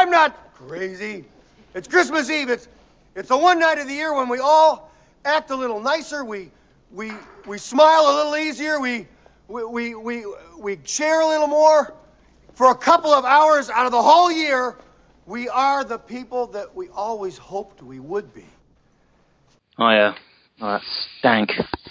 I'm not crazy. It's Christmas Eve. It's the one night of the year when we all act a little nicer. We smile a little easier. We share a little more. For a couple of hours out of the whole year, we are the people that we always hoped we would be. Oh, yeah. Oh, that stank.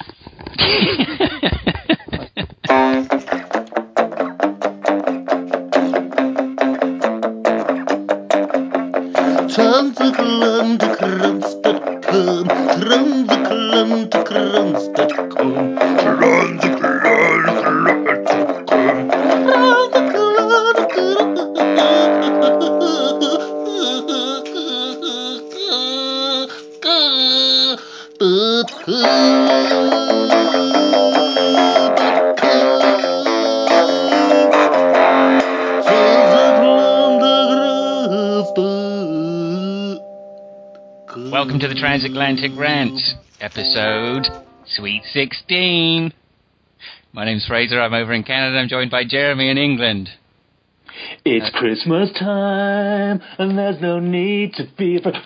Welcome to the Transatlantic Rant, episode Sweet 16. My name's Fraser, I'm over in Canada, I'm joined by Jeremy in England. It's Christmas time, and there's no need to be afraid.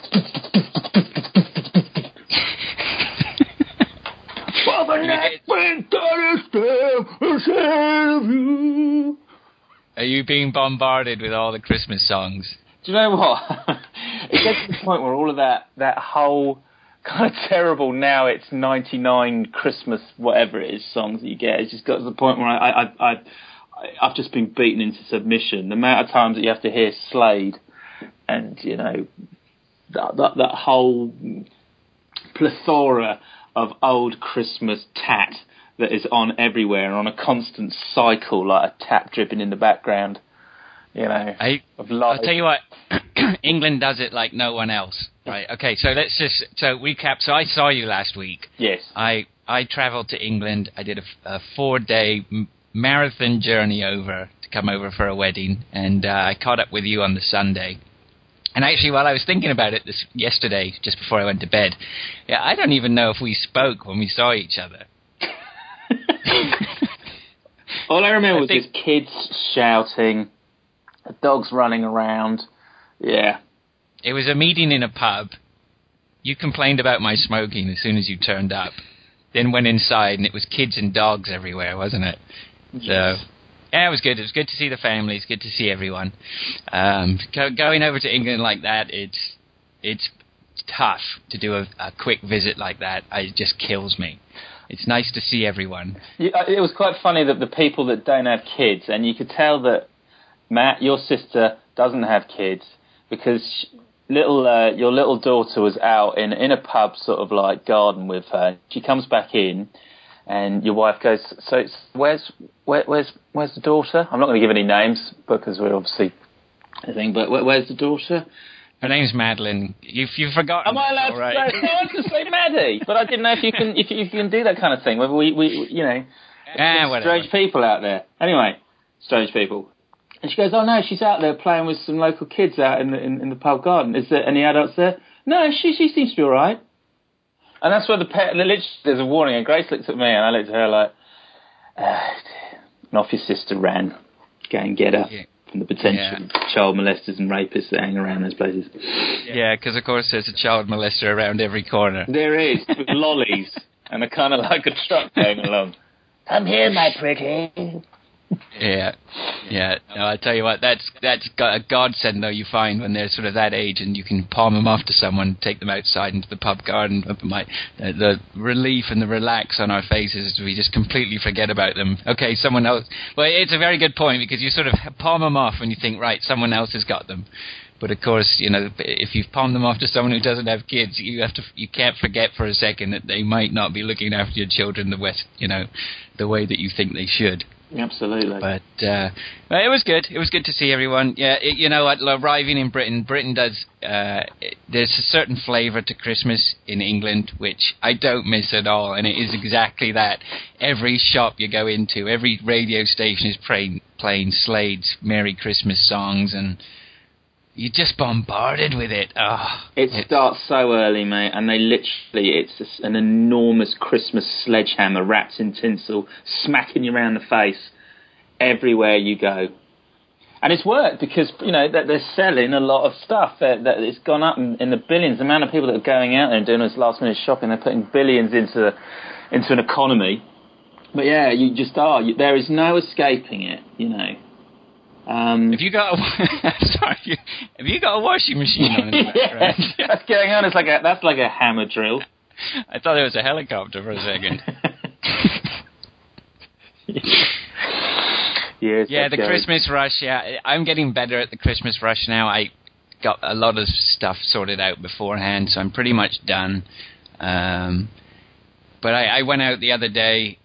For the next thing that is there ahead of you. Are you being bombarded with all the Christmas songs? Do you know what? It gets to the point where all of that whole kind of terrible now it's 99 Christmas whatever it is songs that you get, it's just got to the point where I've just been beaten into submission. The amount of times that you have to hear Slade and, you know, that whole plethora of old Christmas tat that is on everywhere and on a constant cycle, like a tap dripping in the background, you know. I'll tell you what, England does it like no one else, right? Okay, so let's just recap. So I saw you last week. Yes. I travelled to England. I did a 4-day marathon journey over to come over for a wedding, and I caught up with you on the Sunday. And actually, while I was thinking about it yesterday, just before I went to bed, I don't even know if we spoke when we saw each other. All I remember was just kids shouting, dogs running around. Yeah. It was a meeting in a pub. You complained about my smoking as soon as you turned up. Then went inside, and it was kids and dogs everywhere, wasn't it? Yes. So, yeah, it was good. It was good to see the family. It's good to see everyone. Going over to England like that, it's tough to do a quick visit like that. It just kills me. It's nice to see everyone. Yeah, it was quite funny that the people that don't have kids, and you could tell that Matt, your sister, doesn't have kids because your little daughter was out in a pub sort of like garden with her. She comes back in, and your wife goes, "So where's the daughter?" I'm not going to give any names because we're obviously a thing, but where's the daughter? Her name's Madeline. You've forgotten. Am I allowed to say? No, I was going to say Maddie, but I didn't know if you can do that kind of thing. Whether we you know, strange people out there. Anyway, strange people. And she goes, "Oh no, she's out there playing with some local kids out in the pub garden. Is there any adults there?" "No, she seems to be all right." And that's where there's a warning. And Grace looked at me, and I looked at her like, and off your sister ran. Go and get her. Yeah. From the potential child molesters and rapists that hang around those places. Yeah, because of course there's a child molester around every corner. There is, with lollies and a kind of like a truck going along. "Come here, my pretty." Yeah. No, I tell you what, that's got a godsend though. You find when they're sort of that age, and you can palm them off to someone, take them outside into the pub garden. The relief and the relax on our faces as we just completely forget about them. Okay, someone else. Well, it's a very good point because you sort of palm them off and you think, right, someone else has got them. But of course, you know, if you've palmed them off to someone who doesn't have kids, you can't forget for a second that they might not be looking after your children the way that you think they should. Absolutely. But it was good. It was good to see everyone. Yeah, you know what? Arriving in Britain does. There's a certain flavour to Christmas in England which I don't miss at all, and it is exactly that. Every shop you go into, every radio station is playing Slade's Merry Christmas songs, and you're just bombarded with it. It starts so early, mate, and it's an enormous Christmas sledgehammer wrapped in tinsel, smacking you around the face everywhere you go. And it's worked because, that they're selling a lot of stuff. That it's gone up in the billions. The amount of people that are going out there and doing this last-minute shopping, they're putting billions into an economy. But yeah, you just are. There is no escaping it, Have you got a washing machine on in the background? That's going on. That's like a hammer drill. I thought it was a helicopter for a second. Yeah, the Christmas rush. Yeah, I'm getting better at the Christmas rush now. I got a lot of stuff sorted out beforehand, so I'm pretty much done. But I went out the other day,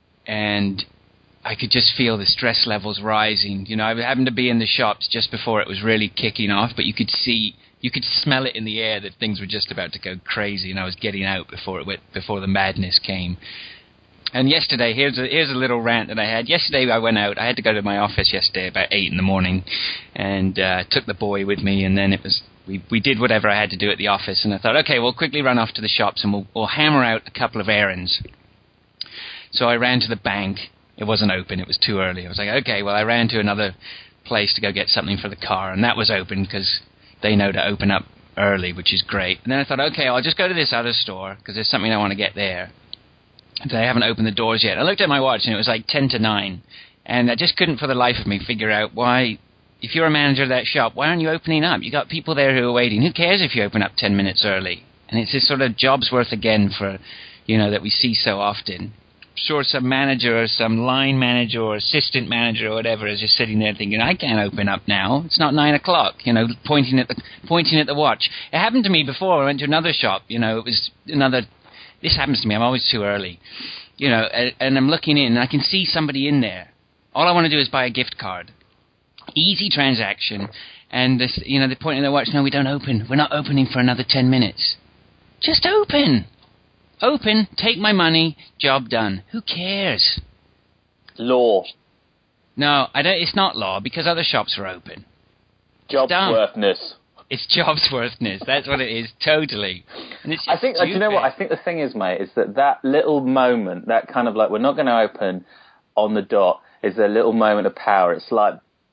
and I could just feel the stress levels rising. I happened to be in the shops just before it was really kicking off, but you could smell it in the air that things were just about to go crazy, and I was getting out before the madness came. And yesterday, here's a little rant that I had. Yesterday I went out. I had to go to my office yesterday about 8 a.m, and took the boy with me, and then we did whatever I had to do at the office, and I thought, okay, we'll quickly run off to the shops and we'll hammer out a couple of errands. So I ran to the bank. It wasn't open. It was too early. I was like, okay, well, I ran to another place to go get something for the car, and that was open because they know to open up early, which is great. And then I thought, okay, I'll just go to this other store because there's something I want to get there. They haven't opened the doors yet. I looked at my watch, and it was like 10 to 9. And I just couldn't for the life of me figure out why, if you're a manager of that shop, why aren't you opening up? You got people there who are waiting. Who cares if you open up 10 minutes early? And it's this sort of job's worth again for, that we see so often. Sure, some manager or some line manager or assistant manager or whatever is just sitting there thinking, I can't open up now. It's not 9 o'clock, pointing at the watch. It happened to me before. I went to another shop, it was another... This happens to me. I'm always too early, and I'm looking in, and I can see somebody in there. All I want to do is buy a gift card. Easy transaction, and this, they're pointing at their watch. No, we don't open. We're not opening for another 10 minutes. Just open. Open. Take my money. Job done. Who cares? Law. No, I don't. It's not law because other shops are open. Jobsworthness. It's jobsworthness. That's what it is, totally. And it's I think, do you know what? I think the thing is, mate, is that little moment, that kind of like, we're not going to open on the dot, is a little moment of power. It's like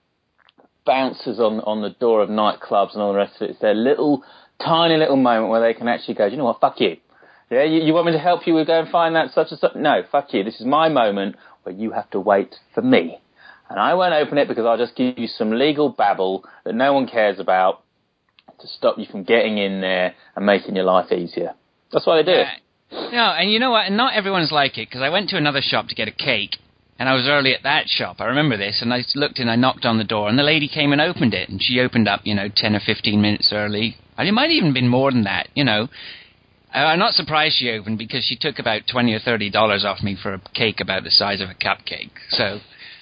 bouncers on the door of nightclubs and all the rest of it. It's their tiny little moment where they can actually go, do you know what, fuck you. Yeah, you want me to help you with go and find that such and such? No, fuck you. This is my moment where you have to wait for me. And I won't open it because I'll just give you some legal babble that no one cares about, to stop you from getting in there and making your life easier. That's why they do it. No, and you know what? And not everyone's like it, because I went to another shop to get a cake, and I was early at that shop. I remember this, and I looked and I knocked on the door, and the lady came and opened it, and she opened up, 10 or 15 minutes early. And it might have even been more than that, I'm not surprised she opened, because she took about $20 or $30 off me for a cake about the size of a cupcake. So,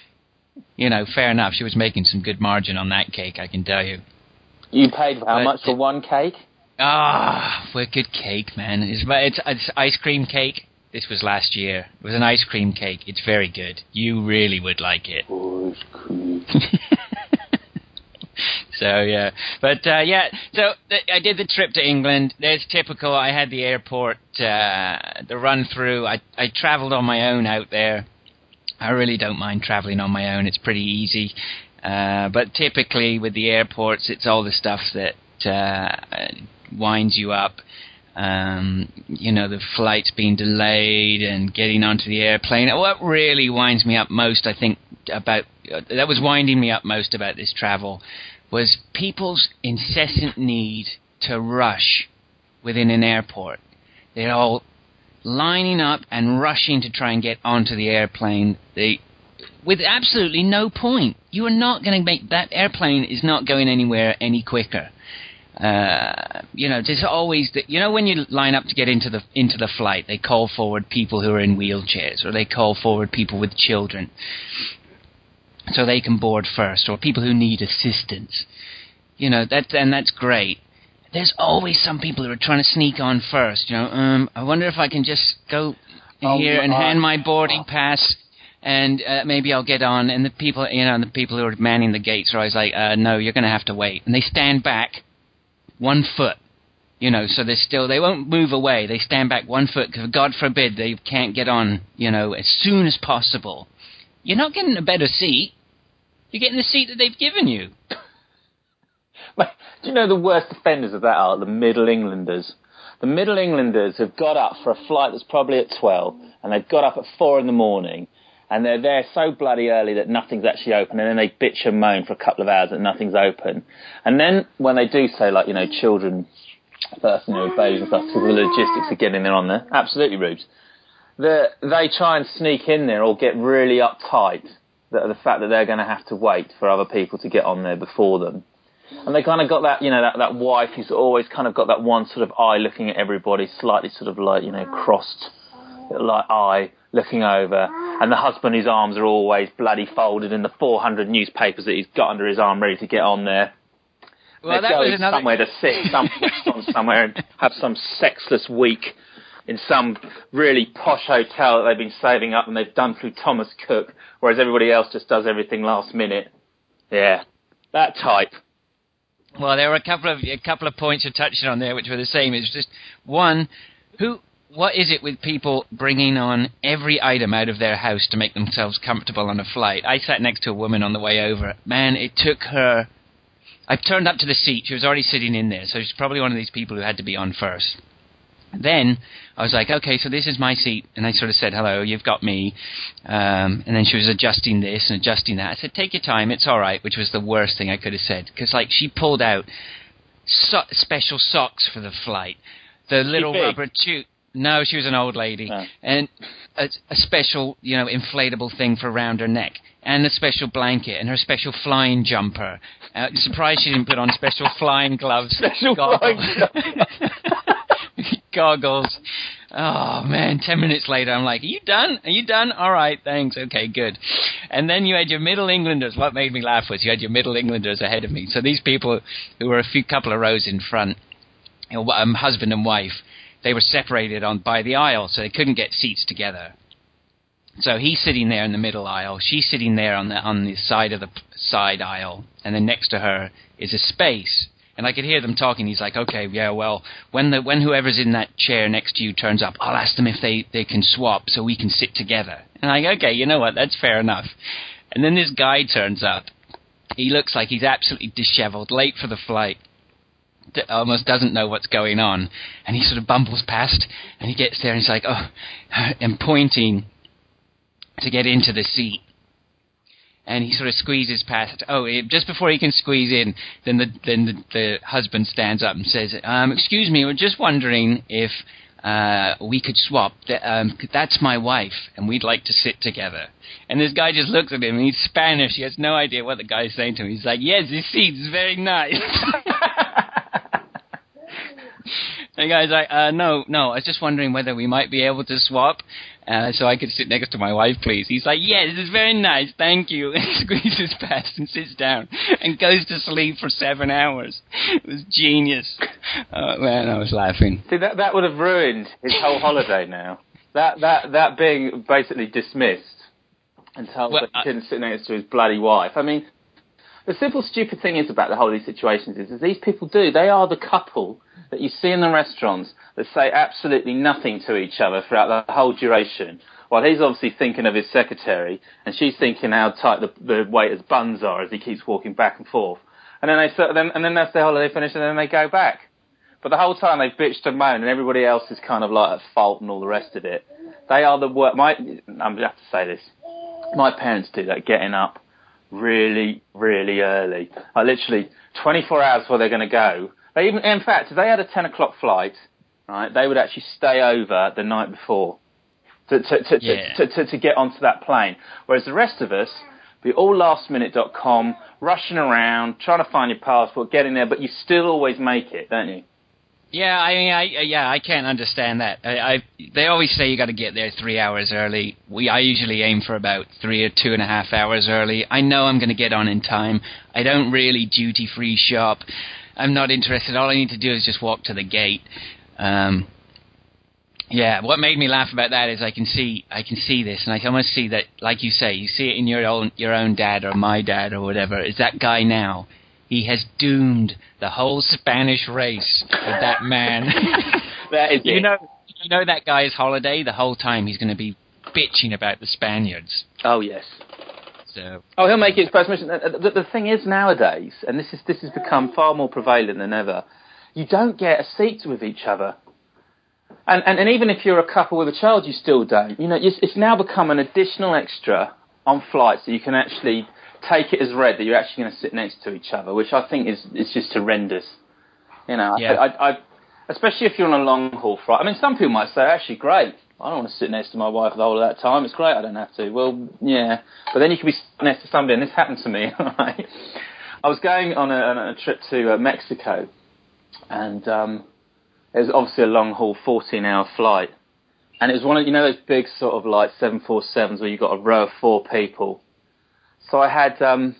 fair enough. She was making some good margin on that cake, I can tell you. You paid how much for one cake? Wicked cake, man. It's ice cream cake. This was last year. It was an ice cream cake. It's very good. You really would like it. Ice cream. So, yeah. But, so I did the trip to England. There's typical. I had the airport, the run-through. I travelled on my own out there. I really don't mind travelling on my own. It's pretty easy. But typically with the airports, it's all the stuff that winds you up. The flight's being delayed and getting onto the airplane. What really winds me up most, I think, that was winding me up most about this travel was people's incessant need to rush within an airport. They're all lining up and rushing to try and get onto the airplane. With absolutely no point. You are not going to make that airplane is not going anywhere any quicker. There's always when you line up to get into the flight, they call forward people who are in wheelchairs, or they call forward people with children, so they can board first, or people who need assistance. That's great. There's always some people who are trying to sneak on first. I wonder if I can just go here and hand my boarding pass. And maybe I'll get on. And the people, the people who are manning the gates are always like, no, you're going to have to wait. And they stand back 1 foot, so they won't move away. They stand back 1 foot because, God forbid, they can't get on, as soon as possible. You're not getting a better seat. You get in the seat that they've given you. Do you know the worst offenders of that are the Middle Englanders? The Middle Englanders have got up for a flight that's probably at 12, and they've got up at 4 in the morning, and they're there so bloody early that nothing's actually open, and then they bitch and moan for a couple of hours that nothing's open. And then when they do say, like, children first, babies and stuff, because the logistics are getting there on there, absolutely rubes. They try and sneak in there or get really uptight the fact that they're going to have to wait for other people to get on there before them. And they kind of got that, that wife who's always kind of got that one sort of eye looking at everybody, slightly sort of like, crossed like eye looking over. And the husband whose arms are always bloody folded in the 400 newspapers that he's got under his arm ready to get on there. Well, that was another... somewhere to sit, somewhere and have some sexless week in some really posh hotel that they've been saving up and they've done through Thomas Cook, whereas everybody else just does everything last minute. Yeah, that type. Well, there were a couple of points you're touching on there which were the same. It's just, one, what is it with people bringing on every item out of their house to make themselves comfortable on a flight? I sat next to a woman on the way over. Man, it took her... I turned up to the seat. She was already sitting in there, so she's probably one of these people who had to be on first. Then I was like, okay, so this is my seat. And I sort of said, hello, you've got me. And then she was adjusting this and adjusting that. I said, take your time, it's all right, which was the worst thing I could have said. Because, she pulled out special socks for the flight. The little rubber tube. No, she was an old lady. Oh. And a special, inflatable thing for around her neck. And a special blanket and her special flying jumper. Surprised she didn't put on special flying gloves. Special flying gloves. Goggles. Oh, man, 10 minutes later, I'm like, are you done? Are you done? All right, thanks. Okay, good. And then you had your Middle Englanders. What made me laugh was you had your Middle Englanders ahead of me. So these people who were couple of rows in front, husband and wife, they were separated by the aisle, so they couldn't get seats together. So he's sitting there in the middle aisle. She's sitting there on the side of the side aisle. And then next to her is a space. And I could hear them talking. He's like, okay, yeah, well, when whoever's in that chair next to you turns up, I'll ask them if they can swap so we can sit together. And I'm like, okay, you know what, that's fair enough. And then this guy turns up. He looks like he's absolutely disheveled, late for the flight. Almost doesn't know what's going on. And he sort of bumbles past, and he gets there, and he's like, oh, and pointing to get into the seat. And he sort of squeezes past. Just before he can squeeze in, then the husband stands up and says, excuse me, we're just wondering if we could swap. That's my wife, and we'd like to sit together. And this guy just looks at him, and he's Spanish. He has no idea what the guy's saying to him. He's like, yes, this seat is very nice. The guy's like, no, I was just wondering whether we might be able to swap. So I could sit next to my wife, please. He's like, yeah, this is very nice, thank you. And he squeezes past and sits down and goes to sleep for 7 hours. It was genius. Oh, man, I was laughing. See, that would have ruined his whole holiday now. That being basically dismissed and told that he couldn't sit next to his bloody wife. I mean, the simple stupid thing is about the whole of these situations is these people they are the couple that you see in the restaurants that say absolutely nothing to each other throughout the whole duration, while he's obviously thinking of his secretary, and she's thinking how tight the waiter's buns are as he keeps walking back and forth. And then that's their holiday finished, and then they go back. But the whole time they've bitched and moaned, and everybody else is kind of like at fault and all the rest of it. They are the worst. I'm going to have to say this. My parents do that, getting up really, really early. Like literally 24 hours before they're going to go. In fact, if they had a 10 o'clock flight, right, they would actually stay over the night before to get onto that plane. Whereas the rest of us, be all lastminute.com, rushing around, trying to find your passport, getting there, but you still always make it, don't you? Yeah, I mean, I can't understand that. They always say you got to get there 3 hours early. I usually aim for about 3 or 2.5 hours early. I know I'm going to get on in time. I don't really duty-free shop. I'm not interested. All I need to do is just walk to the gate. What made me laugh about that is I can see this, and I can almost see that, like you say, you see it in your own dad or my dad or whatever. Is that guy now? He has doomed the whole Spanish race with that man. That is you know that guy's holiday. The whole time he's going to be bitching about the Spaniards. Oh yes. So. Oh, he'll make it express permission. The thing is nowadays, and this has become far more prevalent than ever, you don't get a seat with each other. And even if you're a couple with a child, you still don't. You know, it's now become an additional extra on flights that you can actually take it as read that you're actually going to sit next to each other, which I think is just horrendous. You know, yeah. I especially if you're on a long haul flight. I mean, some people might say, actually, great. I don't want to sit next to my wife the whole of that time. It's great. I don't have to. Well, yeah. But then you can be next to somebody, and this happened to me. Right? I was going on a trip to Mexico, and it was obviously a long haul, 14-hour flight. And it was one of, those big sort of like 747s where you've got a row of 4 people. So I had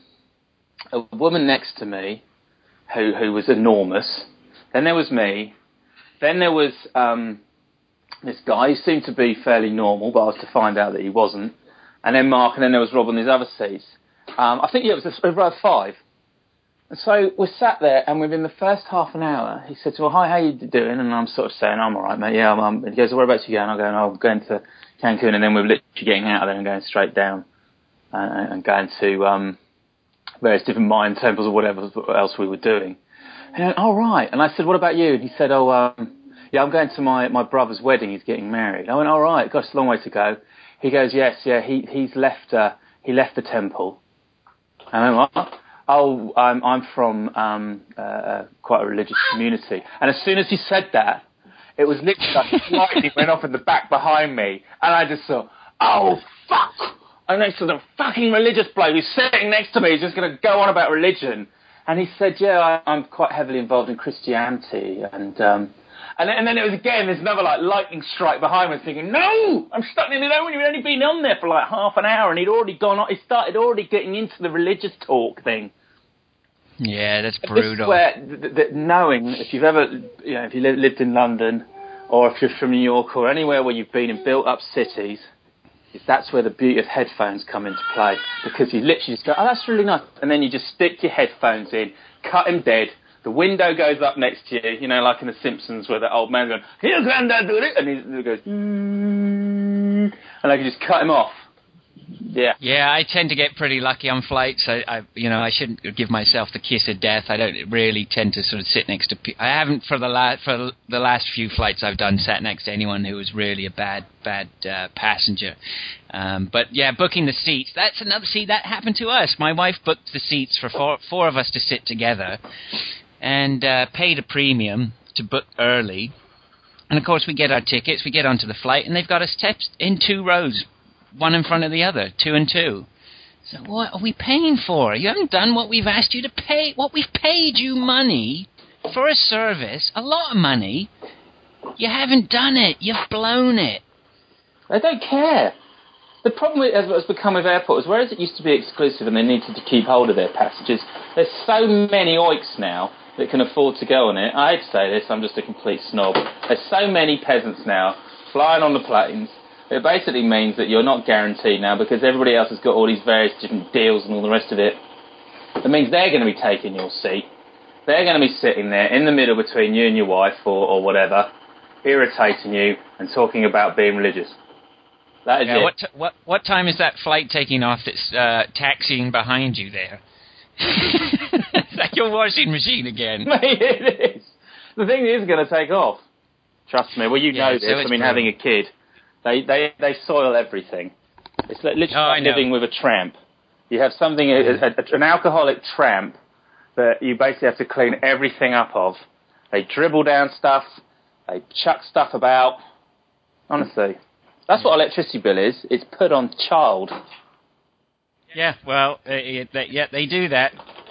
a woman next to me who was enormous. Then there was me. Then there was this guy who seemed to be fairly normal, but I was to find out that he wasn't. And then Mark, and then there was Rob on these other seats. I think it was a row of 5. And so we sat there, and within the first half an hour, he said to me, "Hi, how you doing?" And I'm sort of saying, "I'm all right, mate. Yeah, and he goes, "Whereabouts you going?" I'm going to Cancun, and then we're literally getting out of there and going straight down and going to various different mine temples or whatever else we were doing. And he went, "Oh, right." And I said, "What about you?" And he said, yeah, I'm going to my brother's wedding. He's getting married. I went, "All right, gosh, it's a long way to go." He goes, "Yes, yeah, he left the temple." And I went, "What?" "Oh, I'm from quite a religious community." And as soon as he said that, it was literally like lightning went off in the back behind me, and I just thought, "Oh fuck!" I'm next to the fucking religious bloke who's sitting next to me. He's just going to go on about religion. And he said, "Yeah, I'm quite heavily involved in Christianity." And then it was again, there's another like lightning strike behind me, thinking, "No, I'm stuck in it when you've only been on there for like half an hour," and he'd already gone on. He started already getting into the religious talk thing. Yeah, that's brutal. This is where knowing if you've ever, if you lived in London, or if you're from New York or anywhere where you've been in built-up cities, that's where the beauty of headphones come into play, because you literally just go, "Oh, that's really nice," and then you just stick your headphones in, cut him dead. The window goes up next to you, like in The Simpsons, where the old man's going, "Here, Grandad, do it," and he goes, and I can just cut him off. Yeah. Yeah, I tend to get pretty lucky on flights. I shouldn't give myself the kiss of death. I don't really tend to sort of sit next to people. I haven't for the last few flights I've done sat next to anyone who was really a bad passenger. But yeah, booking the seats. That's another. See, that happened to us. My wife booked the seats for four of us to sit together, and paid a premium to book early. And of course, we get our tickets. We get onto the flight, and they've got us in 2 rows. One in front of the other, 2 and 2. So what are we paying for? You haven't done what we've asked you to pay. What we've paid you money for a service, a lot of money. You haven't done it. You've blown it. They don't care. The problem has become with airports, whereas it used to be exclusive and they needed to keep hold of their passengers, there's so many oiks now that can afford to go on it. I hate to say this, I'm just a complete snob. There's so many peasants now flying on the planes. It basically means that you're not guaranteed now, because everybody else has got all these various different deals and all the rest of it. It means they're going to be taking your seat. They're going to be sitting there in the middle between you and your wife or whatever, irritating you and talking about being religious. That is it. What time is that flight taking off that's taxiing behind you there? It's like your washing machine again. Mate, it is. The thing is going to take off. Trust me. Well, know this. So having a kid... They soil everything. It's literally like living with a tramp. You have something, an alcoholic tramp that you basically have to clean everything up of. They dribble down stuff. They chuck stuff about. Honestly. That's what electricity bill is. It's put on child. Yeah, well, they do that.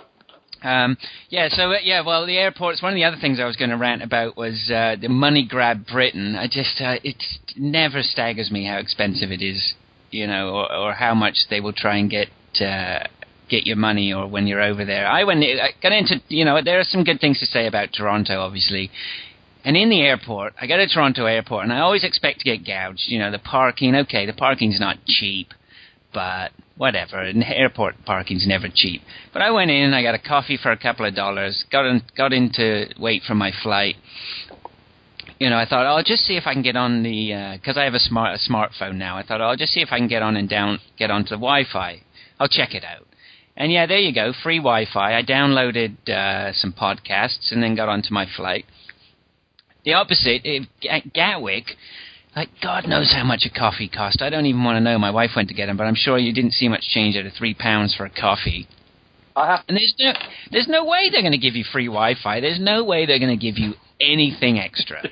Well, the airports, one of the other things I was going to rant about was the money grab Britain. It never staggers me how expensive it is, or how much they will try and get your money, or when you're over there. I got into, there are some good things to say about Toronto, obviously. And in the airport, I go to Toronto airport, and I always expect to get gouged. The parking, okay, the parking's not cheap, but whatever, and airport parking's never cheap. But I went in, I got a coffee for a couple of dollars, got in to wait for my flight. I thought, I'll just see if I can get on the, because I have a smartphone now. I thought, I'll just see if I can get on and get onto the Wi-Fi. I'll check it out. And yeah, there you go, free Wi-Fi. I downloaded some podcasts and then got onto my flight. The opposite, at Gatwick, like, God knows how much a coffee cost. I don't even want to know. My wife went to get them, but I'm sure you didn't see much change out of £3 for a coffee. And there's no way they're going to give you free Wi-Fi. There's no way they're going to give you anything extra.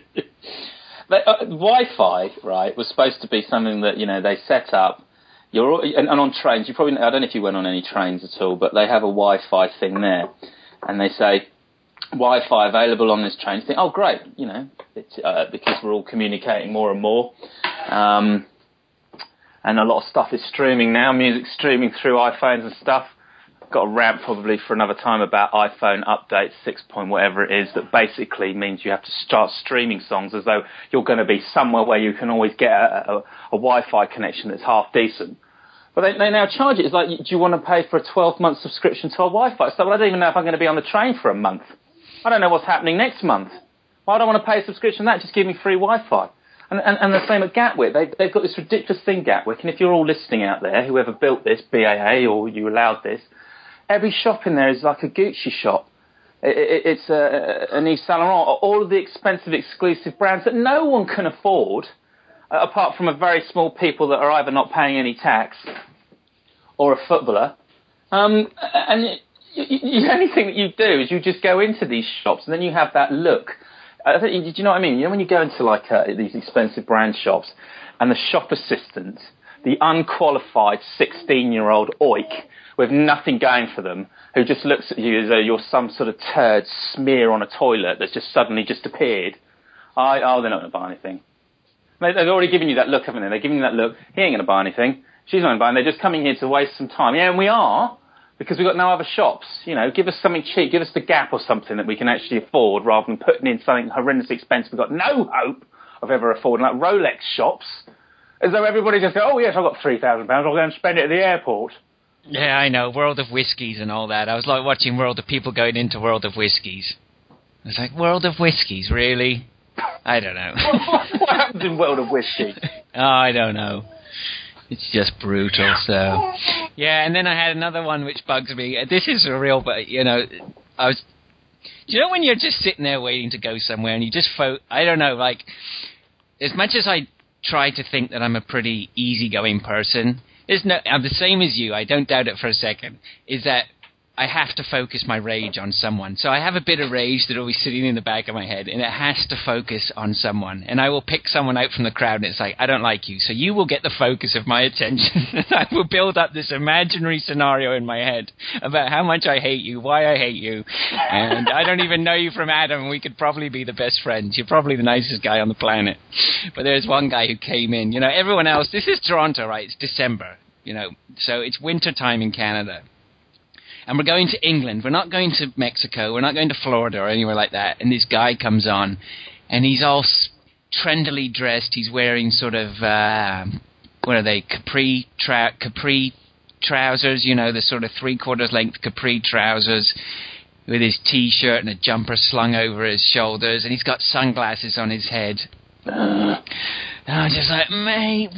Wi-Fi, right, was supposed to be something that, they set up. And on trains, I don't know if you went on any trains at all, but they have a Wi-Fi thing there. And they say, Wi-Fi available on this train. You think, oh, great, it's, because we're all communicating more and more. And a lot of stuff is streaming now, music streaming through iPhones and stuff. Got a rant probably for another time about iPhone update 6 point whatever it is, that basically means you have to start streaming songs as though you're going to be somewhere where you can always get a Wi-Fi connection that's half decent. But they now charge it. It's like, do you want to pay for a 12-month subscription to a Wi-Fi? So I don't even know if I'm going to be on the train for a month. I don't know what's happening next month. Why do I want to pay a subscription to that? Just give me free Wi-Fi. And the same at Gatwick. They've got this ridiculous thing, Gatwick, and if you're all listening out there, whoever built this, BAA, or you allowed this, every shop in there is like a Gucci shop. It's an Yves Saint Laurent, all of the expensive, exclusive brands that no one can afford, apart from a very small people that are either not paying any tax or a footballer. And the only thing that you do is you just go into these shops and then you have that look. Do you know what I mean? When you go into like these expensive brand shops and the shop assistant, the unqualified 16-year-old oik with nothing going for them, who just looks at you as though you're some sort of turd smear on a toilet that's just suddenly just appeared. They're not going to buy anything. They've already given you that look, haven't they? They're giving you that look. He ain't going to buy anything. She's not going to buy anything. They're just coming here to waste some time. Yeah, and we are, because we've got no other shops. Give us something cheap. Give us the Gap or something that we can actually afford, rather than putting in something horrendously expensive we've got no hope of ever affording, like Rolex shops, as though everybody just go, oh yes, I've got £3,000, I'll go and spend it at the airport. Yeah, I know, World of Whiskies and all that. I was like watching World of people going into World of Whiskies. It's like, World of Whiskies, really? I don't know. What happens in World of Whiskey? Oh, I don't know. It's just brutal, so... Yeah, and then I had another one which bugs me. This is real, but, do you know when you're just sitting there waiting to go somewhere and you just I don't know, like, as much as I try to think that I'm a pretty easygoing person, I'm the same as you, I don't doubt it for a second, is that I have to focus my rage on someone. So I have a bit of rage that will be sitting in the back of my head, and it has to focus on someone. And I will pick someone out from the crowd, and it's like, I don't like you, so you will get the focus of my attention. And I will build up this imaginary scenario in my head about how much I hate you, why I hate you. And I don't even know you from Adam. We could probably be the best friends. You're probably the nicest guy on the planet. But there's one guy who came in. Everyone else, this is Toronto, right? It's December, so it's winter time in Canada. And we're going to England. We're not going to Mexico. We're not going to Florida or anywhere like that. And this guy comes on, and he's all trendily dressed. He's wearing sort of, what are they, capri trousers, the sort of 3/4 length capri trousers, with his T-shirt and a jumper slung over his shoulders, and he's got sunglasses on his head. And I'm just like, mate,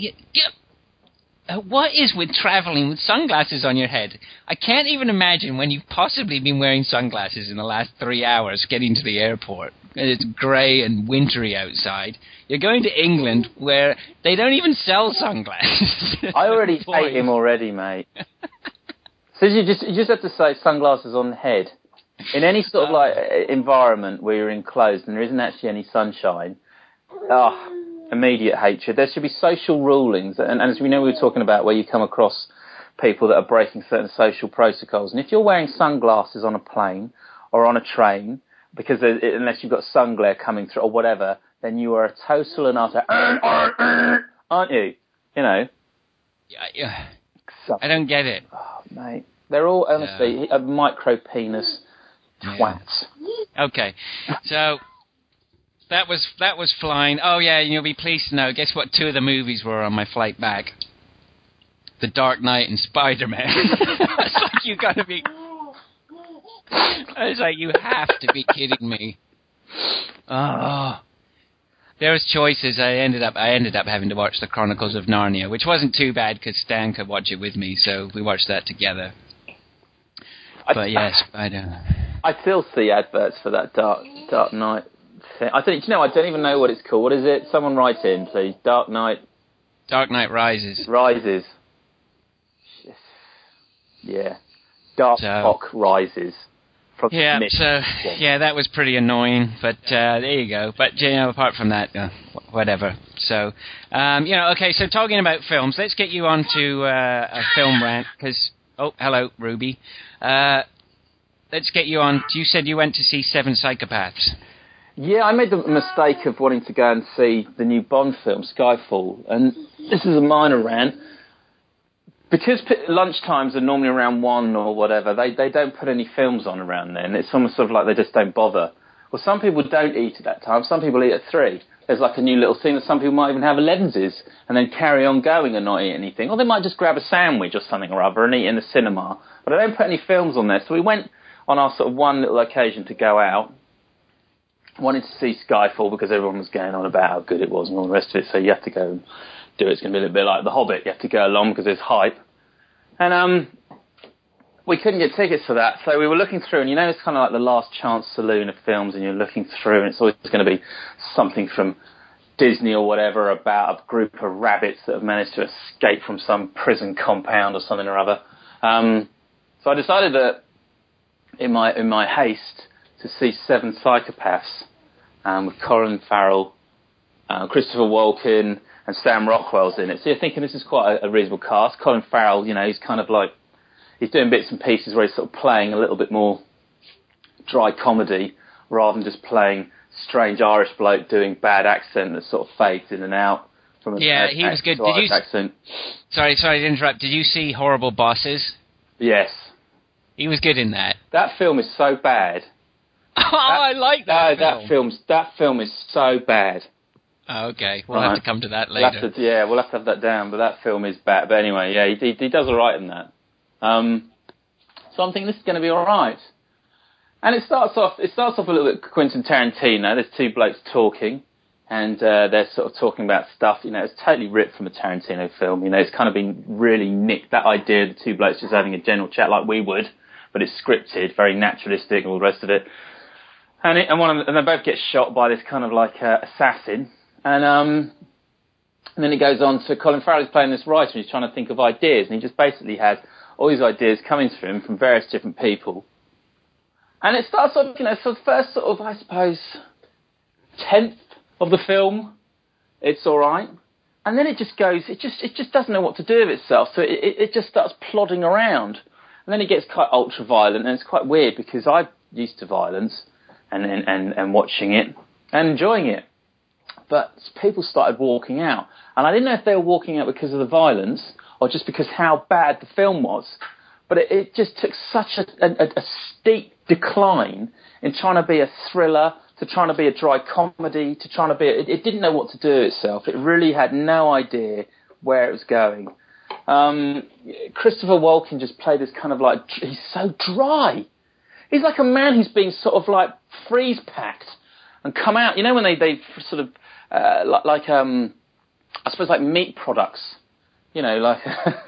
what is with traveling with sunglasses on your head? I can't even imagine when you've possibly been wearing sunglasses in the last 3 hours getting to the airport. It's grey and wintry outside. You're going to England where they don't even sell sunglasses. I already hate him already, mate. So you just have to say sunglasses on the head. In any sort of environment where you're enclosed and there isn't actually any sunshine, immediate hatred. There should be social rulings, and as we know, we were talking about where you come across people that are breaking certain social protocols. And if you're wearing sunglasses on a plane or on a train, because unless you've got sun glare coming through or whatever, then you are a total and utter, aren't you? Yeah. I don't get it. Oh, mate. They're all, honestly, a micro penis twats. Yeah. Okay, so... That was flying. Oh, yeah, you'll be pleased to know. Guess what 2 of the movies were on my flight back? The Dark Knight and Spider-Man. It's like, you gotta be... It's like, you have to be kidding me. Oh. there was choices. I ended up having to watch The Chronicles of Narnia, which wasn't too bad because Stan could watch it with me, so we watched that together. But yes, I don't know. I still see adverts for that Dark Knight thing. I don't even know what it's called. What is it? Someone write in, please. Dark Knight Rises. Yeah. Dark Rises. Yeah, that was pretty annoying, but there you go. But, apart from that, whatever. So, okay, so talking about films, let's get you on to a film rant, because... Oh, hello, Ruby. Let's get you on. You said you went to see Seven Psychopaths. Yeah, I made the mistake of wanting to go and see the new Bond film, Skyfall, and this is a minor rant. Because lunchtimes are normally around 1 or whatever, they don't put any films on around then. It's almost sort of like they just don't bother. Well, some people don't eat at that time. Some people eat at 3. There's like a new little thing that some people might even have 11s and then carry on going and not eat anything. Or they might just grab a sandwich or something or other and eat in the cinema. But I don't put any films on there. So we went on our sort of one little occasion to go out. Wanted to see Skyfall because everyone was going on about how good it was and all the rest of it. So you have to go and do it. It's going to be a little bit like The Hobbit. You have to go along because there's hype. And we couldn't get tickets for that. So we were looking through, and it's kind of like the last chance saloon of films, and you're looking through, and it's always going to be something from Disney or whatever about a group of rabbits that have managed to escape from some prison compound or something or other. So I decided that in my haste to see Seven Psychopaths with Colin Farrell, Christopher Walken, and Sam Rockwell's in it. So you're thinking this is quite a reasonable cast. Colin Farrell, he's kind of like, he's doing bits and pieces where he's sort of playing a little bit more dry comedy rather than just playing strange Irish bloke doing bad accent that sort of fades in and out. From he was good. Accent. Sorry to interrupt. Did you see Horrible Bosses? Yes. He was good in that. That film is so bad. I like that film. That film is so bad. Oh, okay, we'll have to come to that later. We'll have to have that down, but that film is bad. But anyway, yeah, he does all right in that. So I'm thinking this is going to be all right. And it starts off a little bit Quentin Tarantino. There's two blokes talking, and they're sort of talking about stuff. It's totally ripped from a Tarantino film. It's kind of been really nicked, that idea of the two blokes just having a general chat like we would, but it's scripted, very naturalistic, and all the rest of it. And they both get shot by this kind of like assassin. And then it goes on to Colin Farrell is playing this writer, and he's trying to think of ideas, and he just basically has all these ideas coming to him from various different people. And it starts off, so the first sort of, I suppose, 10th of the film, it's all right. And then it just goes, it just doesn't know what to do with itself, so it just starts plodding around. And then it gets quite ultra-violent, and it's quite weird, because I'm used to violence and watching it and enjoying it. But people started walking out. And I didn't know if they were walking out because of the violence or just because how bad the film was. But it just took such a steep decline in trying to be a thriller, to trying to be a dry comedy, to trying to be... It didn't know what to do itself. It really had no idea where it was going. Christopher Walken just played this kind of like... He's so dry. He's like a man who's been sort of like freeze-packed and come out... when they sort of... I suppose like meat products, like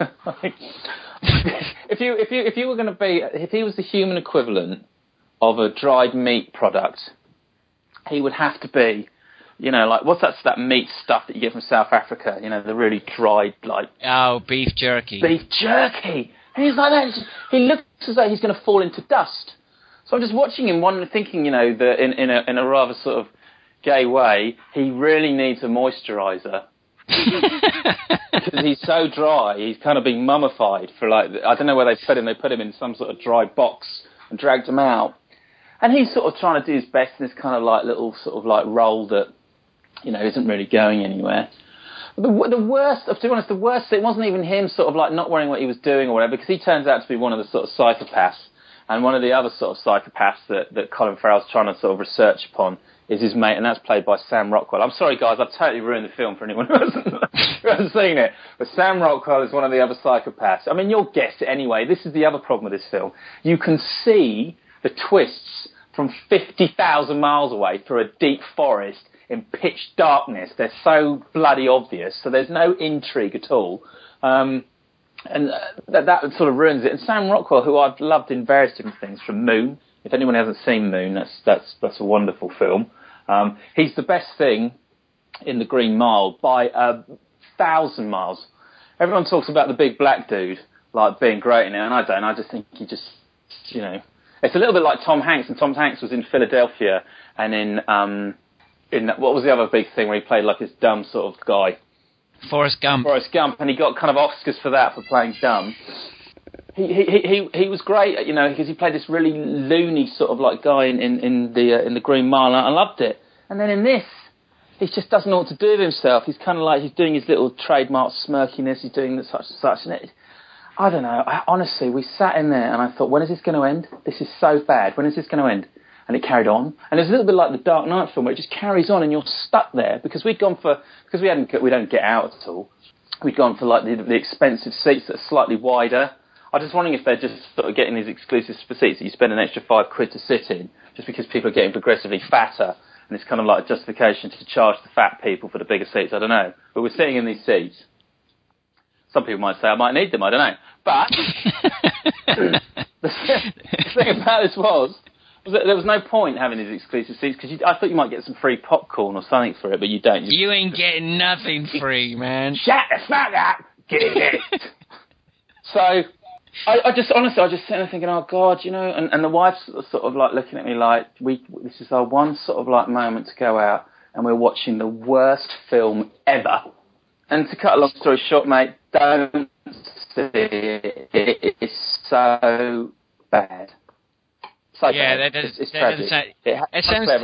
if you were going to be, if he was the human equivalent of a dried meat product, he would have to be, like what's that meat stuff that you get from South Africa? The really dried beef jerky. Beef jerky, and he's like that. He looks as though he's going to fall into dust. So I'm just watching him, thinking, that in a rather sort of gay way, he really needs a moisturiser. Because he's so dry, he's kind of been mummified for I don't know where they put him. They put him in some sort of dry box and dragged him out. And he's sort of trying to do his best in this kind of little sort of role that, isn't really going anywhere. The worst, to be honest, it wasn't even him sort of not worrying what he was doing or whatever, because he turns out to be one of the sort of psychopaths. And one of the other sort of psychopaths that Colin Farrell's trying to sort of research upon is his mate, and that's played by Sam Rockwell. I'm sorry, guys, I've totally ruined the film for anyone who hasn't seen it. But Sam Rockwell is one of the other psychopaths. I mean, you'll guess it anyway. This is the other problem with this film. You can see the twists from 50,000 miles away through a deep forest in pitch darkness. They're so bloody obvious, so there's no intrigue at all. And that sort of ruins it. And Sam Rockwell, who I've loved in various different things, from Moon. If anyone hasn't seen Moon, that's a wonderful film. He's the best thing in The Green Mile by 1,000 miles. Everyone talks about the big black dude like being great in it, and I don't. I just think he just, it's a little bit like Tom Hanks, and Tom Hanks was in Philadelphia and in what was the other big thing where he played like this dumb sort of guy. Forrest Gump, and he got kind of Oscars for that, for playing dumb. He was great, because he played this really loony sort of like guy in the Green Mile. I loved it. And then in this, he just doesn't know what to do with himself. He's kind of like, he's doing his little trademark smirkiness. He's doing such and such. And I don't know. Honestly, we sat in there and I thought, when is this going to end? This is so bad. When is this going to end? And it carried on. And it's a little bit like the Dark Knight film, where it just carries on and you're stuck there, because we don't get out at all. We'd gone for like the expensive seats that are slightly wider. I was just wondering if they're just sort of getting these exclusive seats that you spend an extra £5 to sit in, just because people are getting progressively fatter, and it's kind of like a justification to charge the fat people for the bigger seats. I don't know. But we're sitting in these seats. Some people might say I might need them. I don't know. But the thing about this was that there was no point having these exclusive seats, because I thought you might get some free popcorn or something for it, but you don't. You ain't getting nothing free, man. Shut the fuck up! Get it! So I just sitting there thinking, oh God, and the wife's sort of like looking at me like, this is our one sort of like moment to go out, and we're watching the worst film ever. And to cut a long story short, mate, don't see it. It's so bad. So bad. It's tragic. It sounds.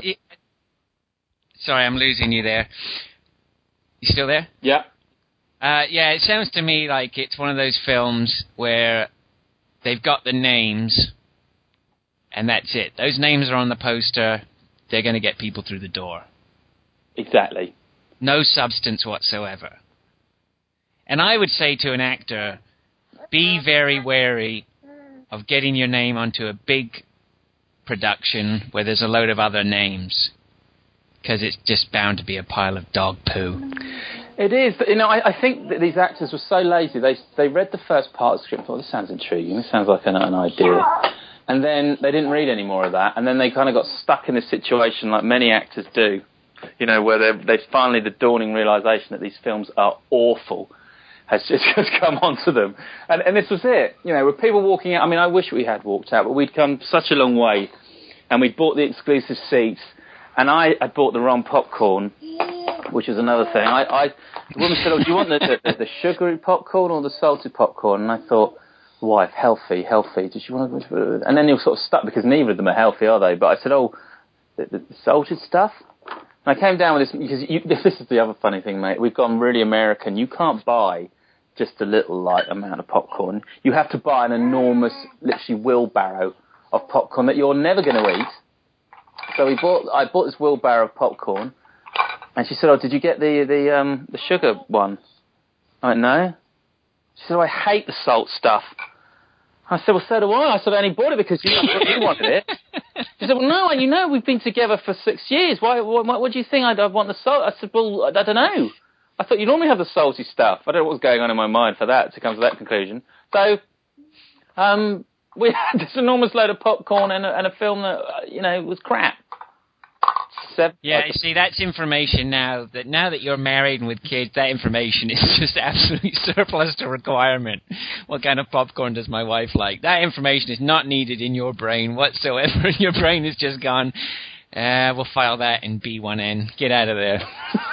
Sorry, I'm losing you there. You still there? Yeah. It sounds to me like it's one of those films where they've got the names, and that's it. Those names are on the poster. They're going to get people through the door. Exactly. No substance whatsoever. And I would say to an actor, be very wary of getting your name onto a big production where there's a load of other names, because it's just bound to be a pile of dog poo. It is. I think that these actors were so lazy. They read the first part of the script and thought, this sounds intriguing, this sounds like an idea. And then they didn't read any more of that. And then they kind of got stuck in this situation like many actors do, where they finally, the dawning realisation that these films are awful has just come onto them. And this was it. With people walking out, I wish we had walked out, but we'd come such a long way, and we'd bought the exclusive seats, and I had bought the wrong popcorn, which is another thing. The woman said, do you want the sugary popcorn or the salted popcorn? And I thought, wife, healthy. Does she want to? And then you're sort of stuck, because neither of them are healthy, are they? But I said, the salted stuff? And I came down with this, because this is the other funny thing, mate. We've gone really American. You can't buy just a little light amount of popcorn. You have to buy an enormous, literally wheelbarrow of popcorn that you're never going to eat. So I bought this wheelbarrow of popcorn, and she said, did you get the sugar one? I went, no. She said, I hate the salt stuff. I said, well, so do I. I said, I only bought it because you wanted it. She said, well, no, we've been together for 6 years. What do you think I'd want the salt? I said, well, I don't know. I thought you normally have the salty stuff. I don't know what was going on in my mind for that to come to that conclusion. So, we had this enormous load of popcorn and a film that, was crap. You see, that's information now that you're married and with kids, that information is just absolutely surplus to requirement. What kind of popcorn does my wife like? That information is not needed in your brain whatsoever. Your brain is just gone, we'll file that in B1N. Get out of there.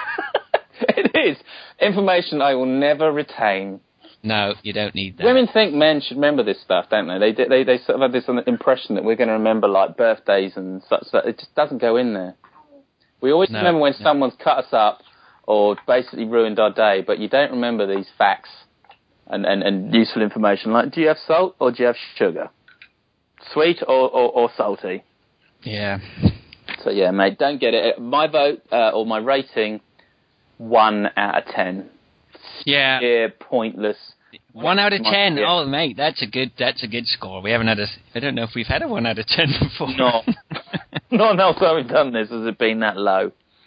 It is. Information I will never retain. No, you don't need that. Women think men should remember this stuff, don't they? They sort of have this impression that we're going to remember, like, birthdays and such. It just doesn't go in there. We always remember when someone's cut us up or basically ruined our day, but you don't remember these facts and useful information, like, do you have salt or do you have sugar? Sweet or salty? Yeah. So, yeah, mate, don't get it. My vote, or my rating, 1 out of 10. Yeah. Sheer, pointless. 1 out of 10. Yeah. Oh, mate, that's a good score. We haven't had I don't know if we've had a 1 out of 10 before. No. Not else when we've done this has it been that low.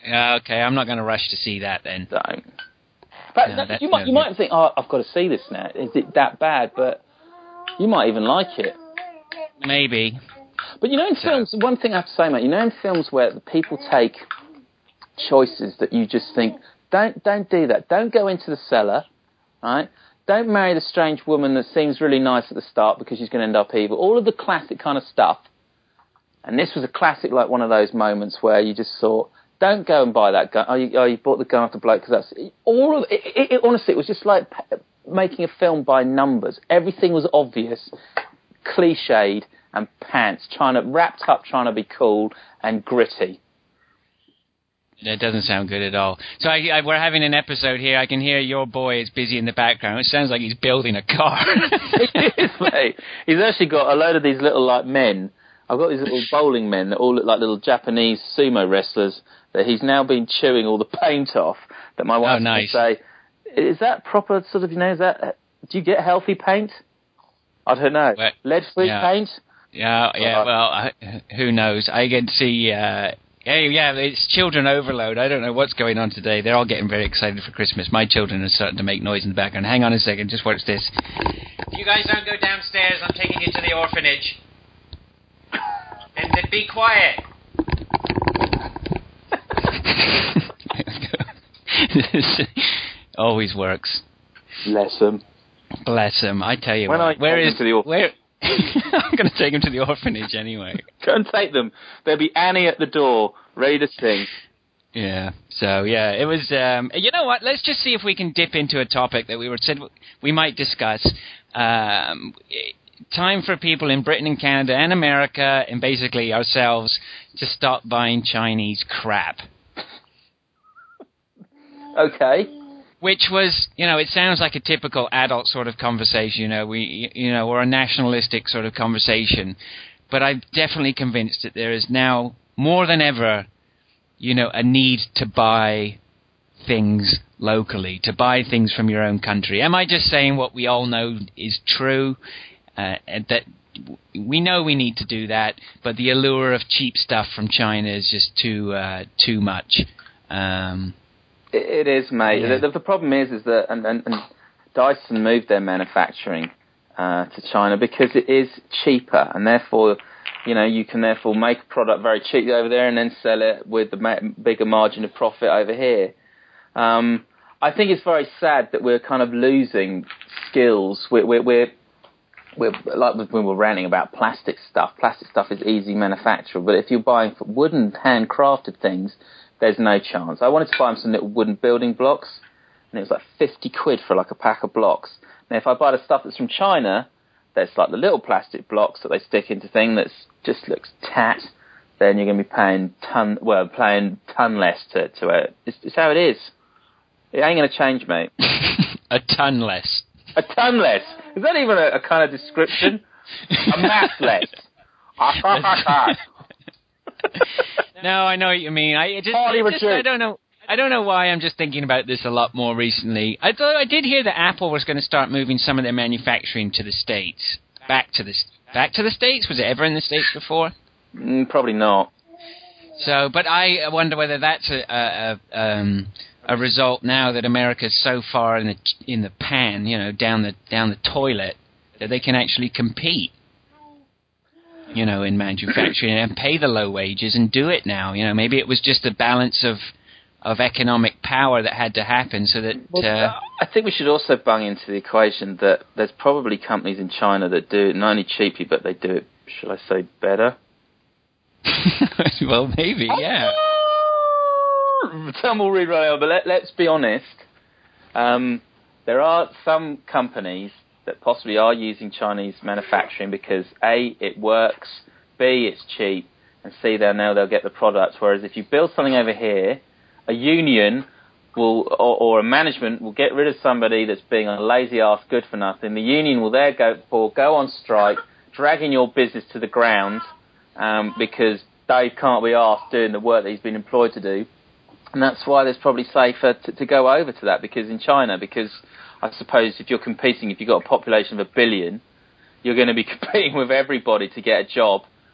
Okay, I'm not going to rush to see that then. Don't. But you might think, I've got to see this now. Is it that bad? But you might even like it. Maybe. But in films, one thing I have to say, mate, in films where the people take choices that you just think, don't do that. Don't go into the cellar, right? Don't marry the strange woman that seems really nice at the start because she's going to end up evil. All of the classic kind of stuff. And this was a classic, like one of those moments where you just thought, don't go and buy that gun. You bought the gun off the bloke because that's all of it. Honestly, it was just like making a film by numbers. Everything was obvious, cliched, and pants, wrapped up, trying to be cool and gritty. That doesn't sound good at all. So we're having an episode here. I can hear your boy is busy in the background. It sounds like he's building a car. He is, mate. He's actually got a load of these little like men. I've got these little bowling men that all look like little Japanese sumo wrestlers that he's now been chewing all the paint off. That my wife would say, is that proper sort of, is that, do you get healthy paint? I don't know. Lead-free paint? Yeah, well, who knows? I can see, it's children overload. I don't know what's going on today. They're all getting very excited for Christmas. My children are starting to make noise in the background. Hang on a second, just watch this. If you guys don't go downstairs, I'm taking you to the orphanage. Then be quiet. Always works. Bless him. Bless him. I tell you what. I'm going to take him to the orphanage anyway. Go and take them. There'll be Annie at the door, ready to sing. Yeah. So, it was... you know what? Let's just see if we can dip into a topic that said we might discuss. Time for people in Britain and Canada and America and basically ourselves to stop buying Chinese crap. Okay. Which was, it sounds like a typical adult sort of conversation, or a nationalistic sort of conversation. But I'm definitely convinced that there is now, more than ever, a need to buy things locally, to buy things from your own country. Am I just saying what we all know is true? That we know we need to do that, but the allure of cheap stuff from China is just too much. It is, mate. Yeah. The problem is that and Dyson moved their manufacturing to China because it is cheaper, and therefore, you can therefore make a product very cheaply over there and then sell it with the bigger margin of profit over here. I think it's very sad that we're kind of losing skills. We're like when we were ranting about plastic stuff. Plastic stuff is easy manufacture, but if you're buying wooden handcrafted things, there's no chance. I wanted to buy some little wooden building blocks, and it was like 50 quid for like a pack of blocks. Now, if I buy the stuff that's from China, that's like the little plastic blocks that they stick into thing that just looks tat, then you're going to be paying ton less to it. It's how it is. It ain't going to change, mate. A ton less. A ton less. Is that even a kind of description? A mass less. No, I know what you mean. I don't know. I don't know why I'm just thinking about this a lot more recently. I did hear that Apple was going to start moving some of their manufacturing to the States. Back to the States? Was it ever in the States before? Probably not. So, but I wonder whether that's a result now that America's so far in the pan, down the toilet, that they can actually compete. In manufacturing and pay the low wages and do it now. Maybe it was just a balance of economic power that had to happen so that... I think we should also bung into the equation that there's probably companies in China that do it not only cheaply, but they do it, shall I say, better? Well, maybe, yeah. Some will read right out, but let's be honest. There are some companies that possibly are using Chinese manufacturing because A, it works, B, it's cheap, and C, they'll get the products. Whereas if you build something over here, a union will or a management will get rid of somebody that's being a lazy ass good for nothing. The union will go on strike, dragging your business to the ground because Dave can't be asked doing the work that he's been employed to do. And that's why it's probably safer to go over to that because I suppose if you've got a population of 1 billion, you're going to be competing with everybody to get a job.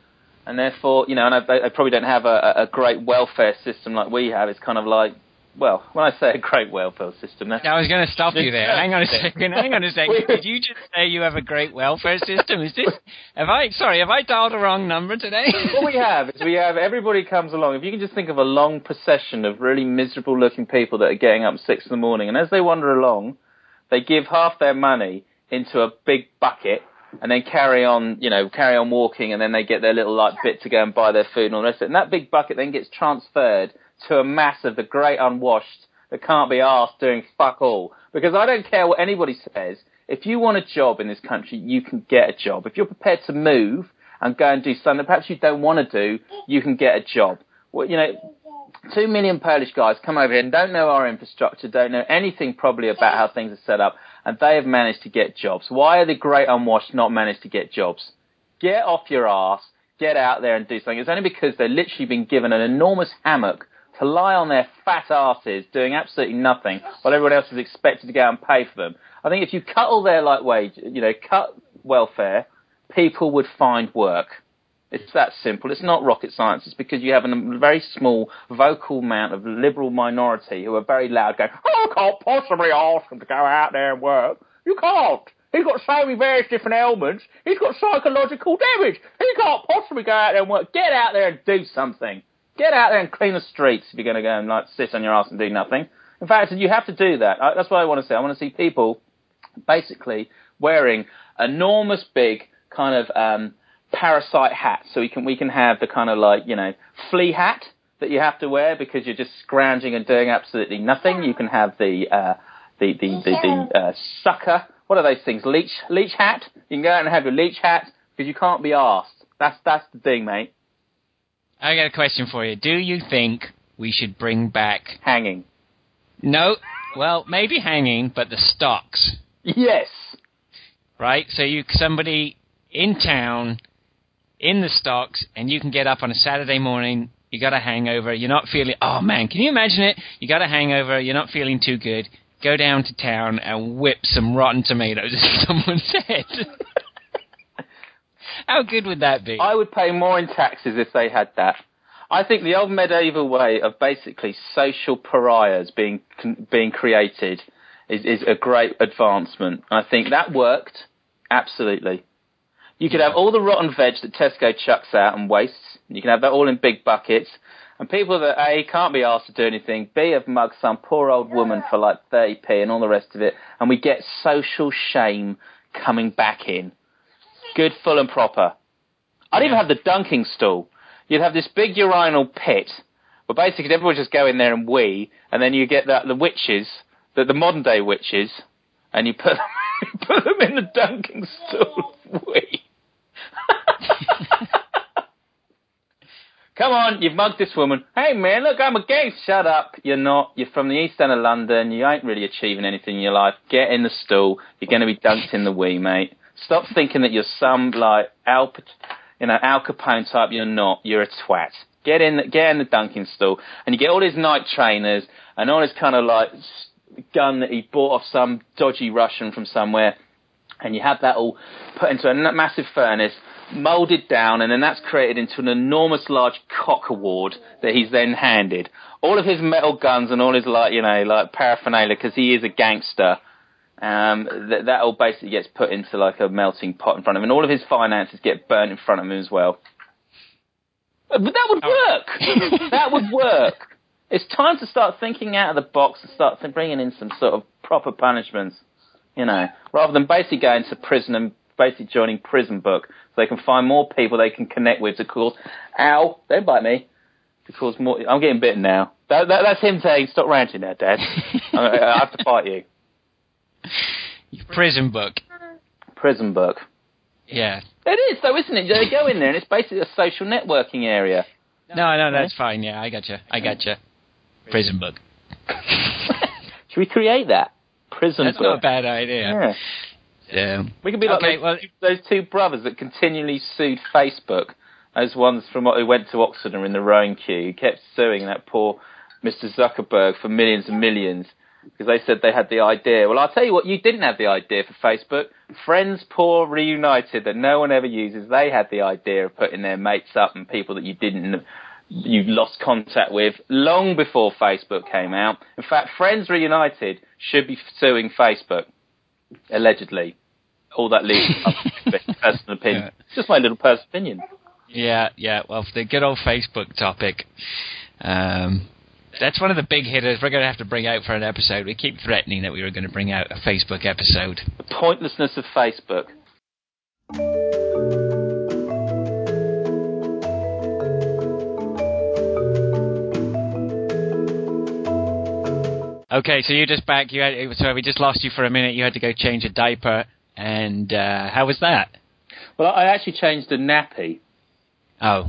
and therefore, you know, and they probably don't have a great welfare system like we have. It's kind of like, well, when I say a great welfare system... I was going to stop you there. Hang on a second. Did you just say you have a great welfare system? Have I dialed the wrong number today? What we have is everybody comes along. If you can just think of a long procession of really miserable-looking people that are getting up at 6 a.m, and as they wander along, they give half their money into a big bucket and then carry on walking, and then they get their little bit to go and buy their food and all the rest of it. And that big bucket then gets transferred to a mass of the great unwashed that can't be asked doing fuck all. Because I don't care what anybody says. If you want a job in this country, you can get a job. If you're prepared to move and go and do something perhaps you don't want to do, you can get a job. Well, 2 million Polish guys come over here and don't know our infrastructure, don't know anything probably about how things are set up, and they have managed to get jobs. Why are the great unwashed not managed to get jobs? Get off your arse, get out there and do something. It's only because they've literally been given an enormous hammock to lie on their fat asses doing absolutely nothing while everyone else is expected to go and pay for them. I think if you cut all their cut welfare, people would find work. It's that simple. It's not rocket science. It's because you have a very small vocal amount of liberal minority who are very loud going, I can't possibly ask him to go out there and work. You can't. He's got so many various different ailments. He's got psychological damage. He can't possibly go out there and work. Get out there and do something. Get out there and clean the streets if you're going to go and sit on your ass and do nothing. In fact, you have to do that. That's what I want to see. I want to see people basically wearing enormous big kind of parasite hats. So we can have the kind of flea hat that you have to wear because you're just scrounging and doing absolutely nothing. You can have the sucker. What are those things? Leech hat. You can go out and have your leech hat because you can't be asked. That's the thing, mate. I got a question for you. Do you think we should bring back... hanging? No. Well, maybe hanging, but the stocks. Yes. Right? So somebody in town, in the stocks, and you can get up on a Saturday morning, you got a hangover, you're not feeling... Oh, man, can you imagine it? You got a hangover, you're not feeling too good, go down to town and whip some rotten tomatoes at someone's head. How good would that be? I would pay more in taxes if they had that. I think the old medieval way of basically social pariahs being created is a great advancement. I think that worked, absolutely. You could have all the rotten veg that Tesco chucks out and wastes. You can have that all in big buckets. And people that, A, can't be asked to do anything, B, have mugged some poor old woman for 30p and all the rest of it. And we get social shame coming back in. Good, full and proper. I'd even have the dunking stool. You'd have this big urinal pit, but basically everyone would just go in there and wee, and then you get the witches, the modern day witches, and you put them in the dunking stool and wee. Come on, you've mugged this woman. Hey man, look, I'm a gangster. Shut up. You're not. You're from the East End of London. You ain't really achieving anything in your life. Get in the stool. You're going to be dunked in the wee, mate. Stop thinking that you're some Al Capone type. You're not. You're a twat. Get in the dunking stool, and you get all his night trainers and all his kind of gun that he bought off some dodgy Russian from somewhere, and you have that all put into a massive furnace, moulded down, and then that's created into an enormous large cock award that he's then handed. All of his metal guns and all his paraphernalia, because he is a gangster. That all basically gets put into a melting pot in front of him, and all of his finances get burnt in front of him as well. But that would work. That would work. It's time to start thinking out of the box and start bringing in some sort of proper punishments, rather than basically going to prison and basically joining Prison Book so they can find more people they can connect with to cause... Ow, don't bite me. To cause more... I'm getting bitten now. That's him saying, stop ranting there, Dad. I have to fight you. Prison Book. Prison Book. Yeah. It is, though, isn't it? They go in there and it's basically a social networking area. No, that's fine. Yeah, I gotcha. Prison Book. Should we create that? Prison Book. That's not a bad idea. Yeah. We could be those two brothers that continually sued Facebook. Those ones from who went to Oxford and were in the rowing queue, who kept suing that poor Mr. Zuckerberg for millions and millions. because they said they had the idea. Well, I'll tell you what, you didn't have the idea for Facebook. Friends Poor Reunited, that no one ever uses, they had the idea of putting their mates up and people that you lost contact with long before Facebook came out. In fact, Friends Reunited should be suing Facebook, allegedly. All that leaves personal opinion. Just my little personal opinion. Yeah. Well, for the good old Facebook topic, that's one of the big hitters we're going to have to bring out for an episode. We keep threatening that we were going to bring out a Facebook episode. The pointlessness of Facebook. Okay, so you're just back. So we just lost you for a minute. You had to go change a diaper. And how was that? Well, I actually changed a nappy. Oh.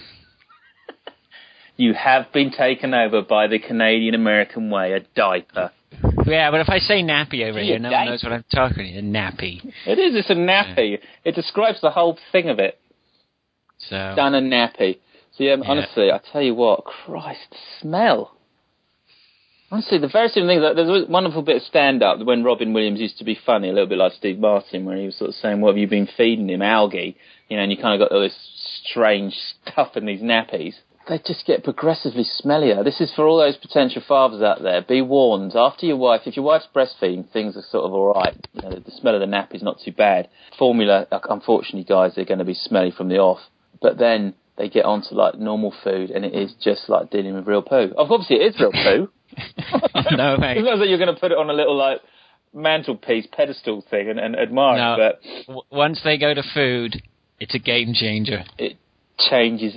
You have been taken over by the Canadian-American way, a diaper. Yeah, but if I say nappy over here, no one knows what I'm talking about. A nappy. It is, it's a nappy. It describes the whole thing of it. So. Done a nappy. So, honestly, I tell you what, Christ, smell. Honestly, the very same thing, there's a wonderful bit of stand-up when Robin Williams used to be funny, a little bit like Steve Martin, where he was sort of saying, what have you been feeding him? Algae. And you kind of got all this strange stuff in these nappies. They just get progressively smellier. This is for all those potential fathers out there. Be warned, if your wife's breastfeeding, things are sort of all right. The smell of the nappy's not too bad. Formula, unfortunately, guys, they're going to be smelly from the off. But then they get onto, normal food, and it is just like dealing with real poo. Obviously, it is real poo. No, mate. It's not that you're going to put it on a little, mantelpiece pedestal thing and admire it. But once they go to food, it's a game changer. It changes.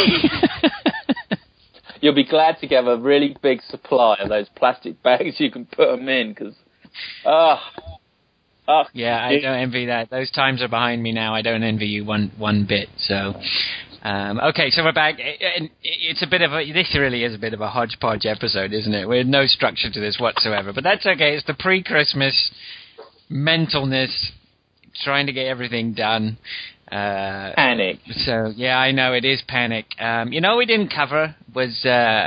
You'll be glad to have a really big supply of those plastic bags you can put them in, because, yeah, I don't envy that. Those times are behind me now. I don't envy you one bit. So, okay, so we're back. It's a bit of this really is a bit of a hodgepodge episode, isn't it? We had no structure to this whatsoever, but that's okay. It's the pre-Christmas mentalness, trying to get everything done. Panic. So, yeah, I know, it is panic. What we didn't cover was,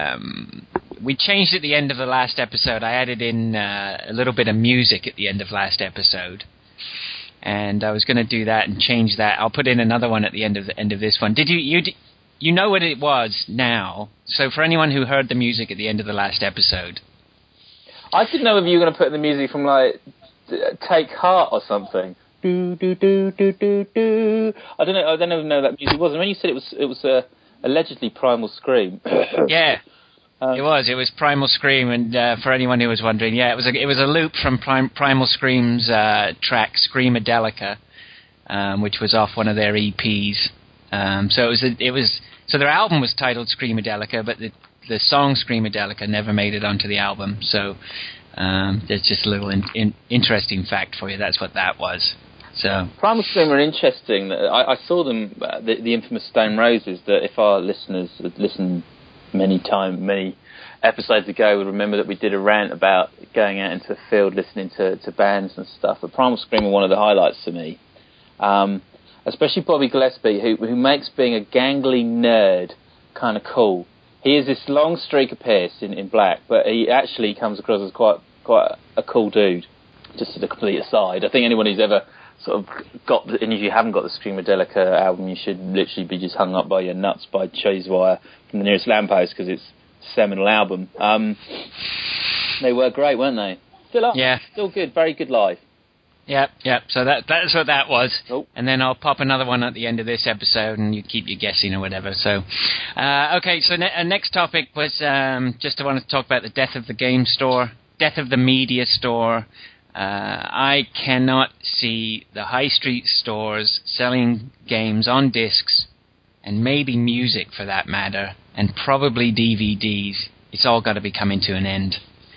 we changed at the end of the last episode. I added in a little bit of music at the end of last episode. And I was going to do that and change that. I'll put in another one at the end of this one. Did you know what it was now? So for anyone who heard the music at the end of the last episode. I didn't know if you were going to put the music from, Take Heart or something. Do do do do do do. I don't know that music was. And when you said it was allegedly Primal Scream. Yeah, it was Primal Scream, and for anyone who was wondering, yeah, it was a loop from Primal Scream's track Screamadelica, which was off one of their EPs. So so their album was titled Screamadelica, but the song Screamadelica never made it onto the album. So there's just a little interesting fact for you. That's what that was. So Primal Scream are interesting. I saw them, the infamous Stone Roses, that if our listeners had listened many episodes ago would remember that we did a rant about going out into the field listening to bands and stuff. But Primal Scream are one of the highlights for me. Especially Bobby Gillespie, who makes being a gangly nerd kind of cool. He is this long streak of Pierce in black, but he actually comes across as quite a cool dude. Just as a complete aside, I think anyone who's ever sort of and if you haven't got the Screamadelica album, you should literally be just hung up by your nuts by Chasewire from the nearest lamppost, because it's a seminal album. They were great, weren't they? Still up. Yeah. Still good. Very good live. Yep. So that's what that was. Oh. And then I'll pop another one at the end of this episode, and you keep your guessing or whatever. So, okay. So next topic was just I want to talk about the death of the game store, death of the media store. I cannot see the high street stores selling games on discs, and maybe music for that matter, and probably DVDs. It's all got to be coming to an end.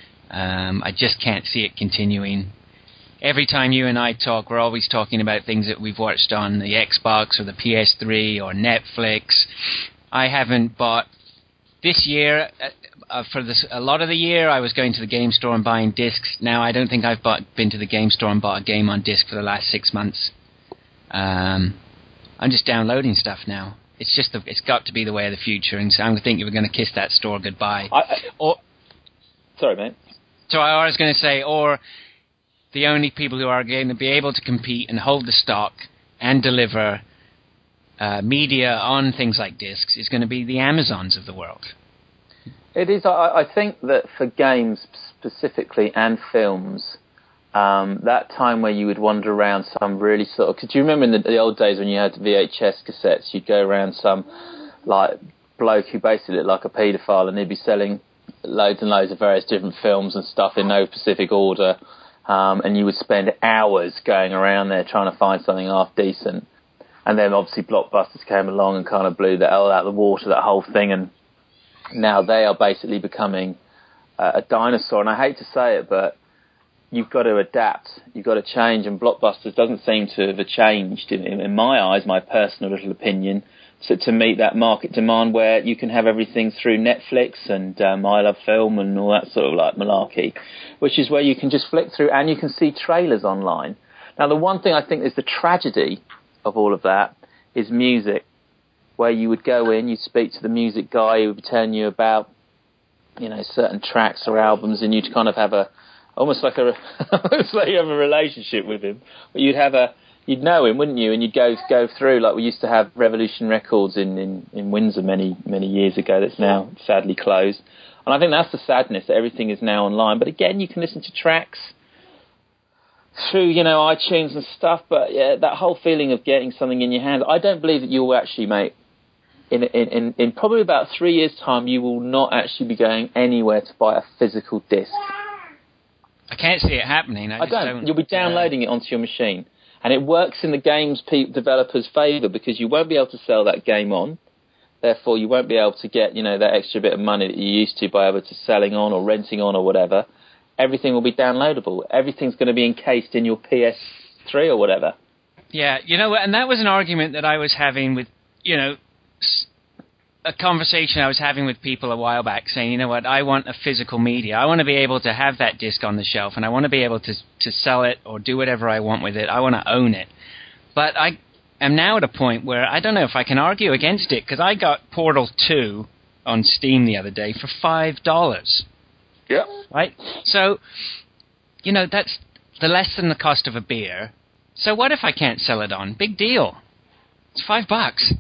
I just can't see it continuing. Every time you and I talk, we're always talking about things that we've watched on the Xbox or the PS3 or Netflix. I haven't bought this year. For a lot of the year, I was going to the game store and buying discs. Now, I don't think I've been to the game store and bought a game on disc for the last 6 months. I'm just downloading stuff now. It's got to be the way of the future, and so I think you were going to kiss that store goodbye. Sorry, mate. So I was going to say, or the only people who are going to be able to compete and hold the stock and deliver media on things like discs is going to be the Amazons of the world. It is. I think that for games specifically and films, that time where you would wander around some really sort of... Because you remember in the old days when you had VHS cassettes, you'd go around some like bloke who basically looked like a paedophile, and he'd be selling loads and loads of various different films and stuff in no specific order, and you would spend hours going around there trying to find something half decent. And then obviously Blockbusters came along and kind of blew that out of the water, that whole thing, and now they are basically becoming a dinosaur. And I hate to say it, but you've got to adapt, you've got to change, and Blockbusters doesn't seem to have changed, in my eyes, my personal little opinion, to meet that market demand where you can have everything through Netflix and I Love Film and all that sort of like malarkey, which is where you can just flick through and you can see trailers online. Now, the one thing I think is the tragedy of all of that is music, where you would go in, you'd speak to the music guy who would be telling you about, you know, certain tracks or albums, and you'd kind of have almost like you have a relationship with him. But you'd know him, wouldn't you? And you'd go through, like we used to have Revolution Records in Windsor many years ago. That's now sadly closed. And I think that's the sadness, that everything is now online. But again, you can listen to tracks through, you know, iTunes and stuff. But yeah, that whole feeling of getting something in your hand, I don't believe that you will actually, mate, in probably about 3 years' time, you will not actually be going anywhere to buy a physical disc. I can't see it happening. I don't. You'll be downloading it onto your machine. And it works in the games developers' favour because you won't be able to sell that game on. Therefore, you won't be able to get, you know, that extra bit of money that you used to by able to selling on or renting on or whatever. Everything will be downloadable. Everything's going to be encased in your PS3 or whatever. Yeah, you know, and that was an argument that I was having with, you know, a conversation I was having with people a while back, saying, you know what, I want a physical media. I want to be able to have that disc on the shelf, and I want to be able to sell it or do whatever I want with it. I want to own it. But I am now at a point where I don't know if I can argue against it, because I got Portal 2 on Steam the other day for $5. Yeah. Right? So, you know, that's the less than the cost of a beer. So what if I can't sell it on? Big deal. It's $5.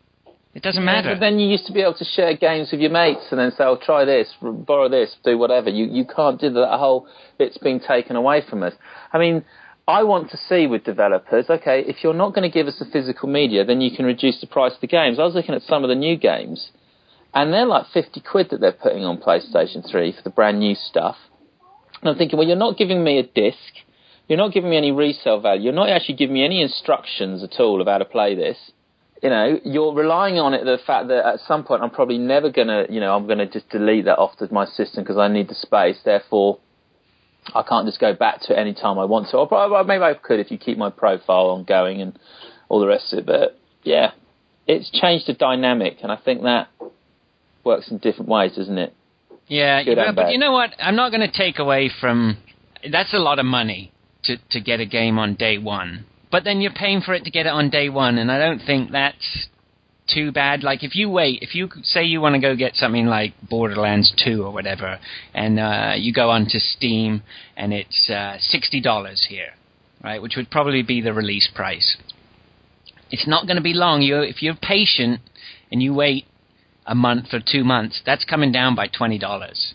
It doesn't matter. But then you used to be able to share games with your mates and then say, oh, try this, borrow this, do whatever. You can't do that. That whole bit's being taken away from us. I mean, I want to see with developers, okay, if you're not going to give us the physical media, then you can reduce the price of the games. I was looking at some of the new games, and they're like 50 quid that they're putting on PlayStation 3 for the brand new stuff. And I'm thinking, well, you're not giving me a disc. You're not giving me any resale value. You're not actually giving me any instructions at all of how to play this. You know, you're relying on it, the fact that at some point I'm probably never going to, you know, I'm going to just delete that off my system because I need the space. Therefore, I can't just go back to it any time I want to. Or maybe I could if you keep my profile ongoing and all the rest of it. But, yeah, it's changed the dynamic, and I think that works in different ways, doesn't it? Yeah, but you know what? I'm not going to take away from... That's a lot of money to get a game on day one. But then you're paying for it to get it on day one, and I don't think that's too bad. Like, if you say you want to go get something like Borderlands 2 or whatever, and you go onto Steam, and it's $60 here, right, which would probably be the release price. It's not going to be long. If you're patient and you wait a month or 2 months, that's coming down by $20.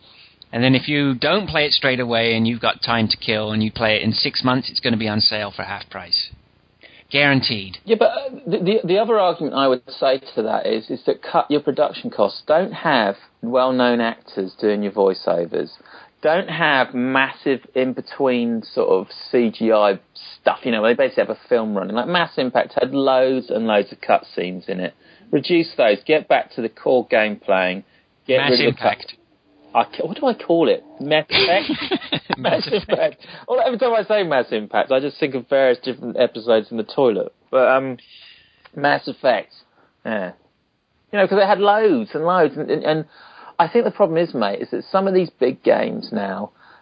And then if you don't play it straight away and you've got time to kill and you play it in 6 months, it's going to be on sale for half price. Guaranteed. Yeah, but the other argument I would say to that is that cut your production costs. Don't have well-known actors doing your voiceovers. Don't have massive in-between sort of CGI stuff. You know, they basically have a film running. Like Mass Impact had loads and loads of cutscenes in it. Reduce those. Get back to the core game playing. Mass Impact. What do I call it? Mass Effect? Mass Effect. Well, every time I say Mass Impact, I just think of various different episodes in the toilet. But Mass Effect, yeah. You know, because they had loads and loads. And I think the problem is, mate, is that some of these big games now,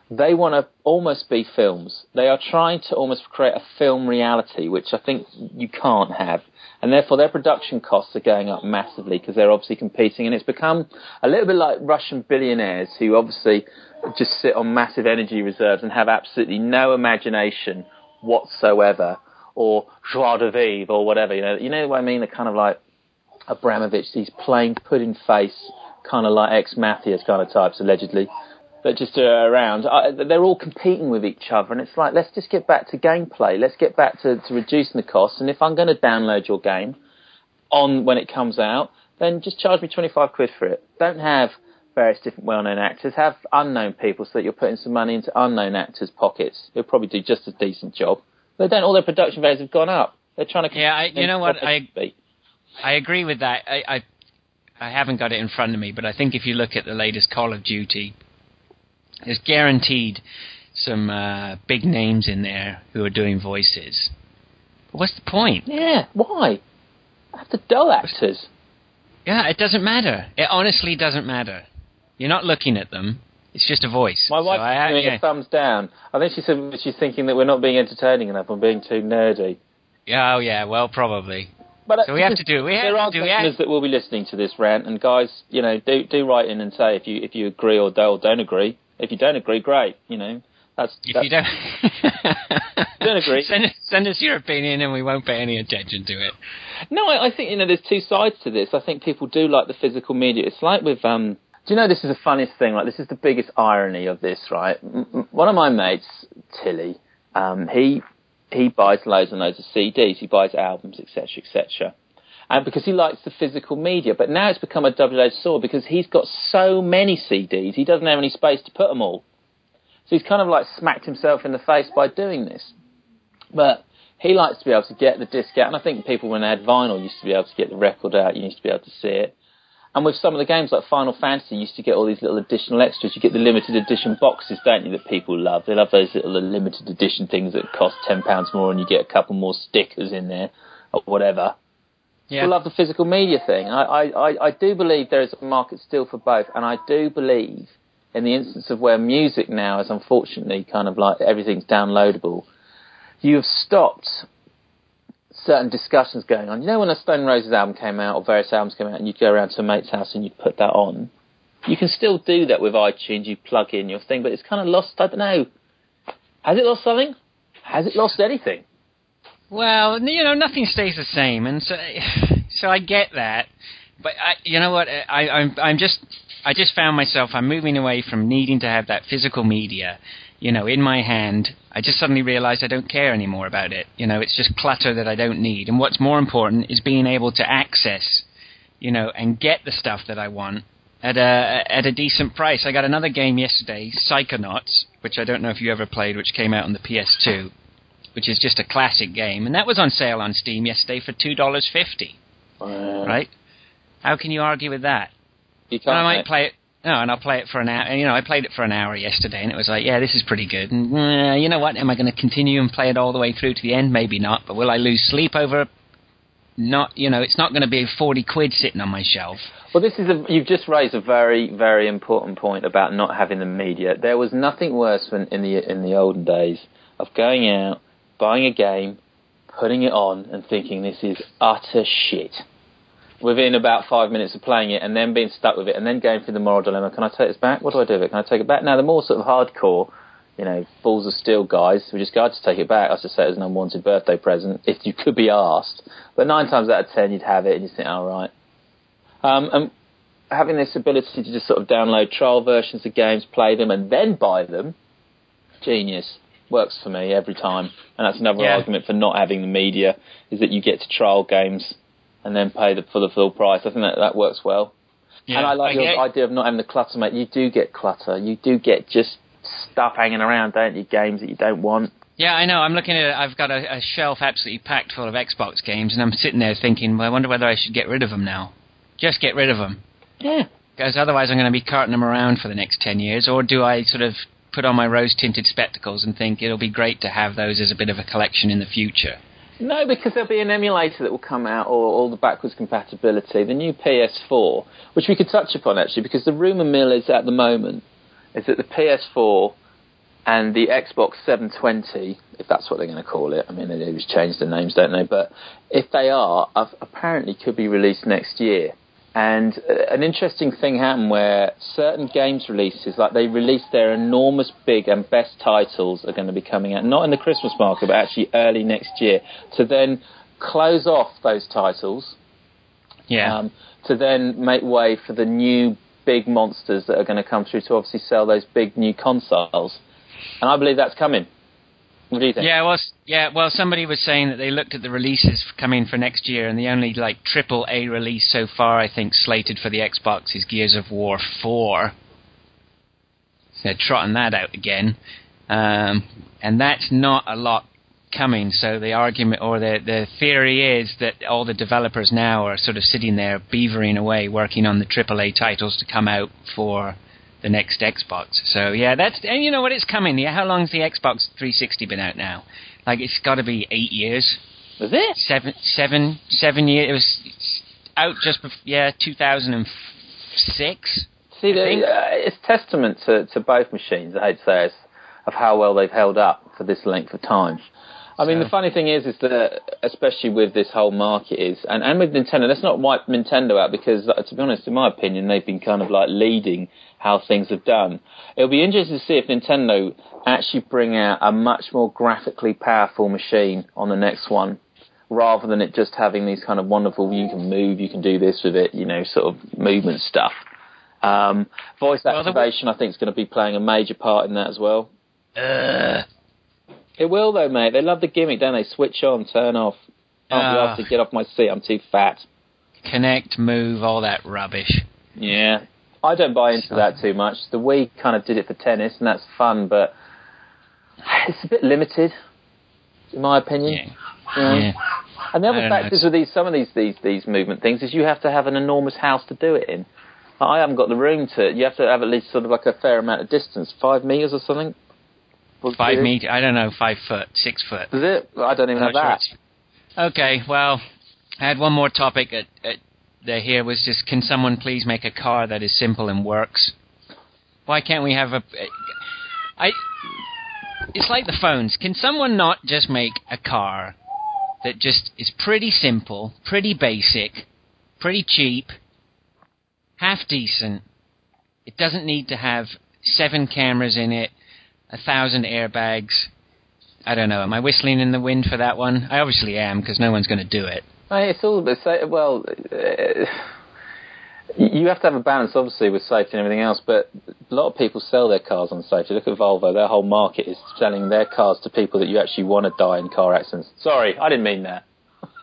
they want to almost be films. They are trying to almost create a film reality, which I think you can't have. And therefore their production costs are going up massively because they're obviously competing. And it's become a little bit like Russian billionaires who obviously just sit on massive energy reserves and have absolutely no imagination whatsoever, or joie de vivre or whatever. You know what I mean? They're kind of like Abramovich, these plain pudding-face, kind of like ex-mafias kind of types, allegedly, that just are around. They're all competing with each other, and it's like, let's just get back to gameplay. Let's get back to reducing the costs, and if I'm going to download your game on when it comes out, then just charge me 25 quid for it. Don't have various different well-known actors. Have unknown people so that you're putting some money into unknown actors' pockets. They'll probably do just a decent job. They don't. All their production values have gone up. They're trying to... Yeah, you know what? I agree with that. I haven't got it in front of me, but I think if you look at the latest Call of Duty, there's guaranteed some big names in there who are doing voices. But what's the point? Yeah, why? Have the dull actors. Yeah, it doesn't matter. It honestly doesn't matter. You're not looking at them. It's just a voice. My wife's giving a thumbs down. I think she said she's thinking that we're not being entertaining enough and being too nerdy. Yeah, well, probably. But so we have to do. There are listeners that will be listening to this rant, and guys, do write in and say if you agree or don't agree. If you don't agree, great. If you don't agree, send us your opinion, and we won't pay any attention to it. No, I think there's two sides to this. I think people do like the physical media. It's like with Do you know, this is the funniest thing? Like, this is the biggest irony of this, right? One of my mates, Tilly, he buys loads and loads of CDs. He buys albums, etc., etc. And because he likes the physical media. But now it's become a double-edged sword because he's got so many CDs, he doesn't have any space to put them all. So he's kind of like smacked himself in the face by doing this. But he likes to be able to get the disc out. And I think people, when they had vinyl, used to be able to get the record out. You used to be able to see it. And with some of the games like Final Fantasy, you used to get all these little additional extras. You get the limited edition boxes, don't you, that people love. They love those little limited edition things that cost £10 more and you get a couple more stickers in there or whatever. Yeah. People love the physical media thing. I do believe there is a market still for both. And I do believe in the instance of where music now is unfortunately kind of like everything's downloadable, you have stopped certain discussions going on. You know, when a Stone Roses album came out or various albums came out and you'd go around to a mate's house and you'd put that on, you can still do that with iTunes. You plug in your thing, but it's kind of lost, I don't know. Has it lost something? Has it lost anything? Well, nothing stays the same, and so I get that. But you know what? I just found myself, I'm moving away from needing to have that physical media, in my hand. I just suddenly realized I don't care anymore about it. It's just clutter that I don't need. And what's more important is being able to access, and get the stuff that I want at a decent price. I got another game yesterday, Psychonauts, which I don't know if you ever played, which came out on the PS2, which is just a classic game. And that was on sale on Steam yesterday for $2.50. Right? How can you argue with that? You can't. I might play it. No, and I'll play it for an hour. I played it for an hour yesterday, and it was like, yeah, this is pretty good. And you know what? Am I going to continue and play it all the way through to the end? Maybe not. But will I lose sleep over? Not. It's not going to be 40 quid sitting on my shelf. Well, you've just raised a very, very important point about not having the media. There was nothing worse than in the olden days of going out, buying a game, putting it on, and thinking this is utter shit. Within about 5 minutes of playing it and then being stuck with it and then going through the moral dilemma, can I take this back? What do I do with it? Can I take it back? Now, the more sort of hardcore, balls of steel guys who just go to take it back, I just say it as an unwanted birthday present, if you could be asked. But 9 times out of 10, you'd have it and you think, all right. And having this ability to just sort of download trial versions of games, play them and then buy them, genius. Works for me every time. And that's another argument for not having the media, is that you get to trial games and then pay for the full price. I think that works well. Yeah, and I like your idea of not having the clutter, mate. You do get clutter. You do get just stuff hanging around, don't you? Games that you don't want. Yeah, I know. I'm looking at it. I've got a shelf absolutely packed full of Xbox games, and I'm sitting there thinking, well, I wonder whether I should get rid of them now. Just get rid of them. Yeah. Because otherwise I'm going to be carting them around for the next 10 years. Or do I sort of put on my rose-tinted spectacles and think it'll be great to have those as a bit of a collection in the future? No, because there'll be an emulator that will come out, or all the backwards compatibility. The new PS4, which we could touch upon, actually, because the rumour mill is, at the moment, is that the PS4 and the Xbox 720, if that's what they're going to call it. I mean, they always change the names, don't they? But if they are, apparently could be released next year. And an interesting thing happened where certain games releases, like they released their enormous big and best titles are going to be coming out, not in the Christmas market, but actually early next year, to then close off those titles, to then make way for the new big monsters that are going to come through to obviously sell those big new consoles. And I believe that's coming. What do you think? Well, somebody was saying that they looked at the releases coming for next year, and the only AAA release so far, I think, slated for the Xbox is Gears of War 4. So they're trotting that out again, and that's not a lot coming. So the argument or the theory is that all the developers now are sort of sitting there beavering away, working on the AAA titles to come out for the next Xbox. So yeah, and you know what, it's coming. Yeah, how long's the Xbox 360 been out now? It's got to be 8 years. Was it? 7 years. It was out just before, 2006. See, it's testament to both machines, I hate to say, of how well they've held up for this length of time. I mean, the funny thing is that, especially with this whole market and with Nintendo, let's not wipe Nintendo out because, to be honest, in my opinion, they've been kind of leading how things have done. It'll be interesting to see if Nintendo actually bring out a much more graphically powerful machine on the next one, rather than it just having these kind of wonderful, you can move, you can do this with it, sort of movement stuff. Voice activation, I think, is going to be playing a major part in that as well. It will, though, mate. They love the gimmick, don't they? Switch on, turn off. I'll have to get off my seat. I'm too fat. Connect, move, all that rubbish. Yeah. I don't buy into that too much. The Wii kind of did it for tennis, and that's fun, but it's a bit limited, in my opinion. Yeah. And the other fact is with some of these movement things is you have to have an enormous house to do it in. I haven't got the room to. You have to have at least sort of a fair amount of distance, 5 meters or something. 5 meters? I don't know, 5 foot, 6 foot. Is it? I don't even have that. Okay, well, I had one more topic here was just, can someone please make a car that is simple and works? Why can't we have it's like the phones. Can someone not just make a car that just is pretty simple, pretty basic, pretty cheap, half decent? It doesn't need to have 7 cameras in it, 1,000 airbags. I don't know. Am I whistling in the wind for that one? I obviously am, because no one's going to do it. It's all about you have to have a balance, obviously, with safety and everything else, but a lot of people sell their cars on safety. Look at Volvo. Their whole market is selling their cars to people that you actually want to die in car accidents. Sorry, I didn't mean that.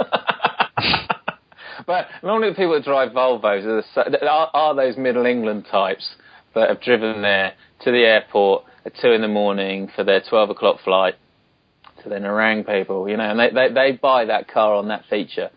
But normally the people that drive Volvos are those Middle England types that have driven there to the airport at 2 a.m. for their 12 o'clock flight to then harangue people, and they buy that car on that feature.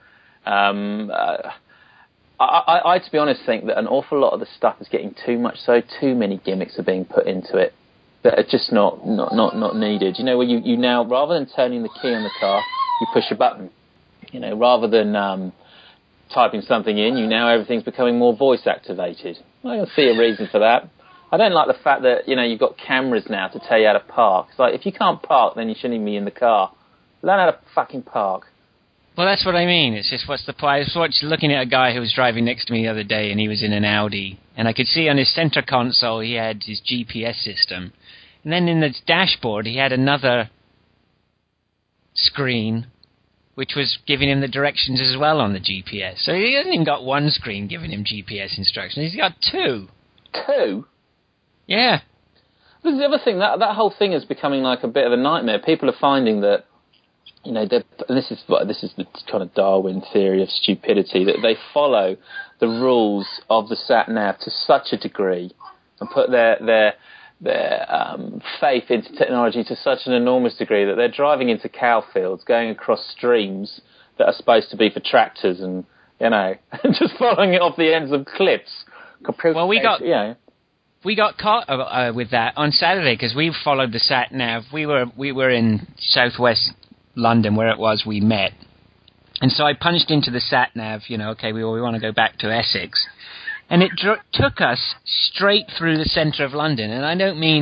I, to be honest, think that an awful lot of the stuff is getting too many gimmicks are being put into it that are just not needed. Where you now, rather than turning the key on the car, you push a button. Rather than typing something in, everything's becoming more voice activated. I don't see a reason for that. I don't like the fact that, you've got cameras now to tell you how to park. It's like, if you can't park, then you shouldn't even be in the car. Learn how to fucking park. Well, that's what I mean. It's just, what's the point? I was looking at a guy who was driving next to me the other day, and he was in an Audi. And I could see on his center console he had his GPS system. And then in the dashboard he had another screen, which was giving him the directions as well on the GPS. So he hasn't even got one screen giving him GPS instructions. He's got 2. 2? Yeah. This is the other thing. That whole thing is becoming like a bit of a nightmare. People are finding that, this is the kind of Darwin theory of stupidity, that they follow the rules of the sat-nav to such a degree and put their faith into technology to such an enormous degree that they're driving into cow fields, going across streams that are supposed to be for tractors and, just following it off the ends of cliffs. Well, we got caught with that on Saturday because we followed the sat nav. We were in southwest London where it was we met, and so I punched into the sat nav. We want to go back to Essex, and it took us straight through the centre of London. And I don't mean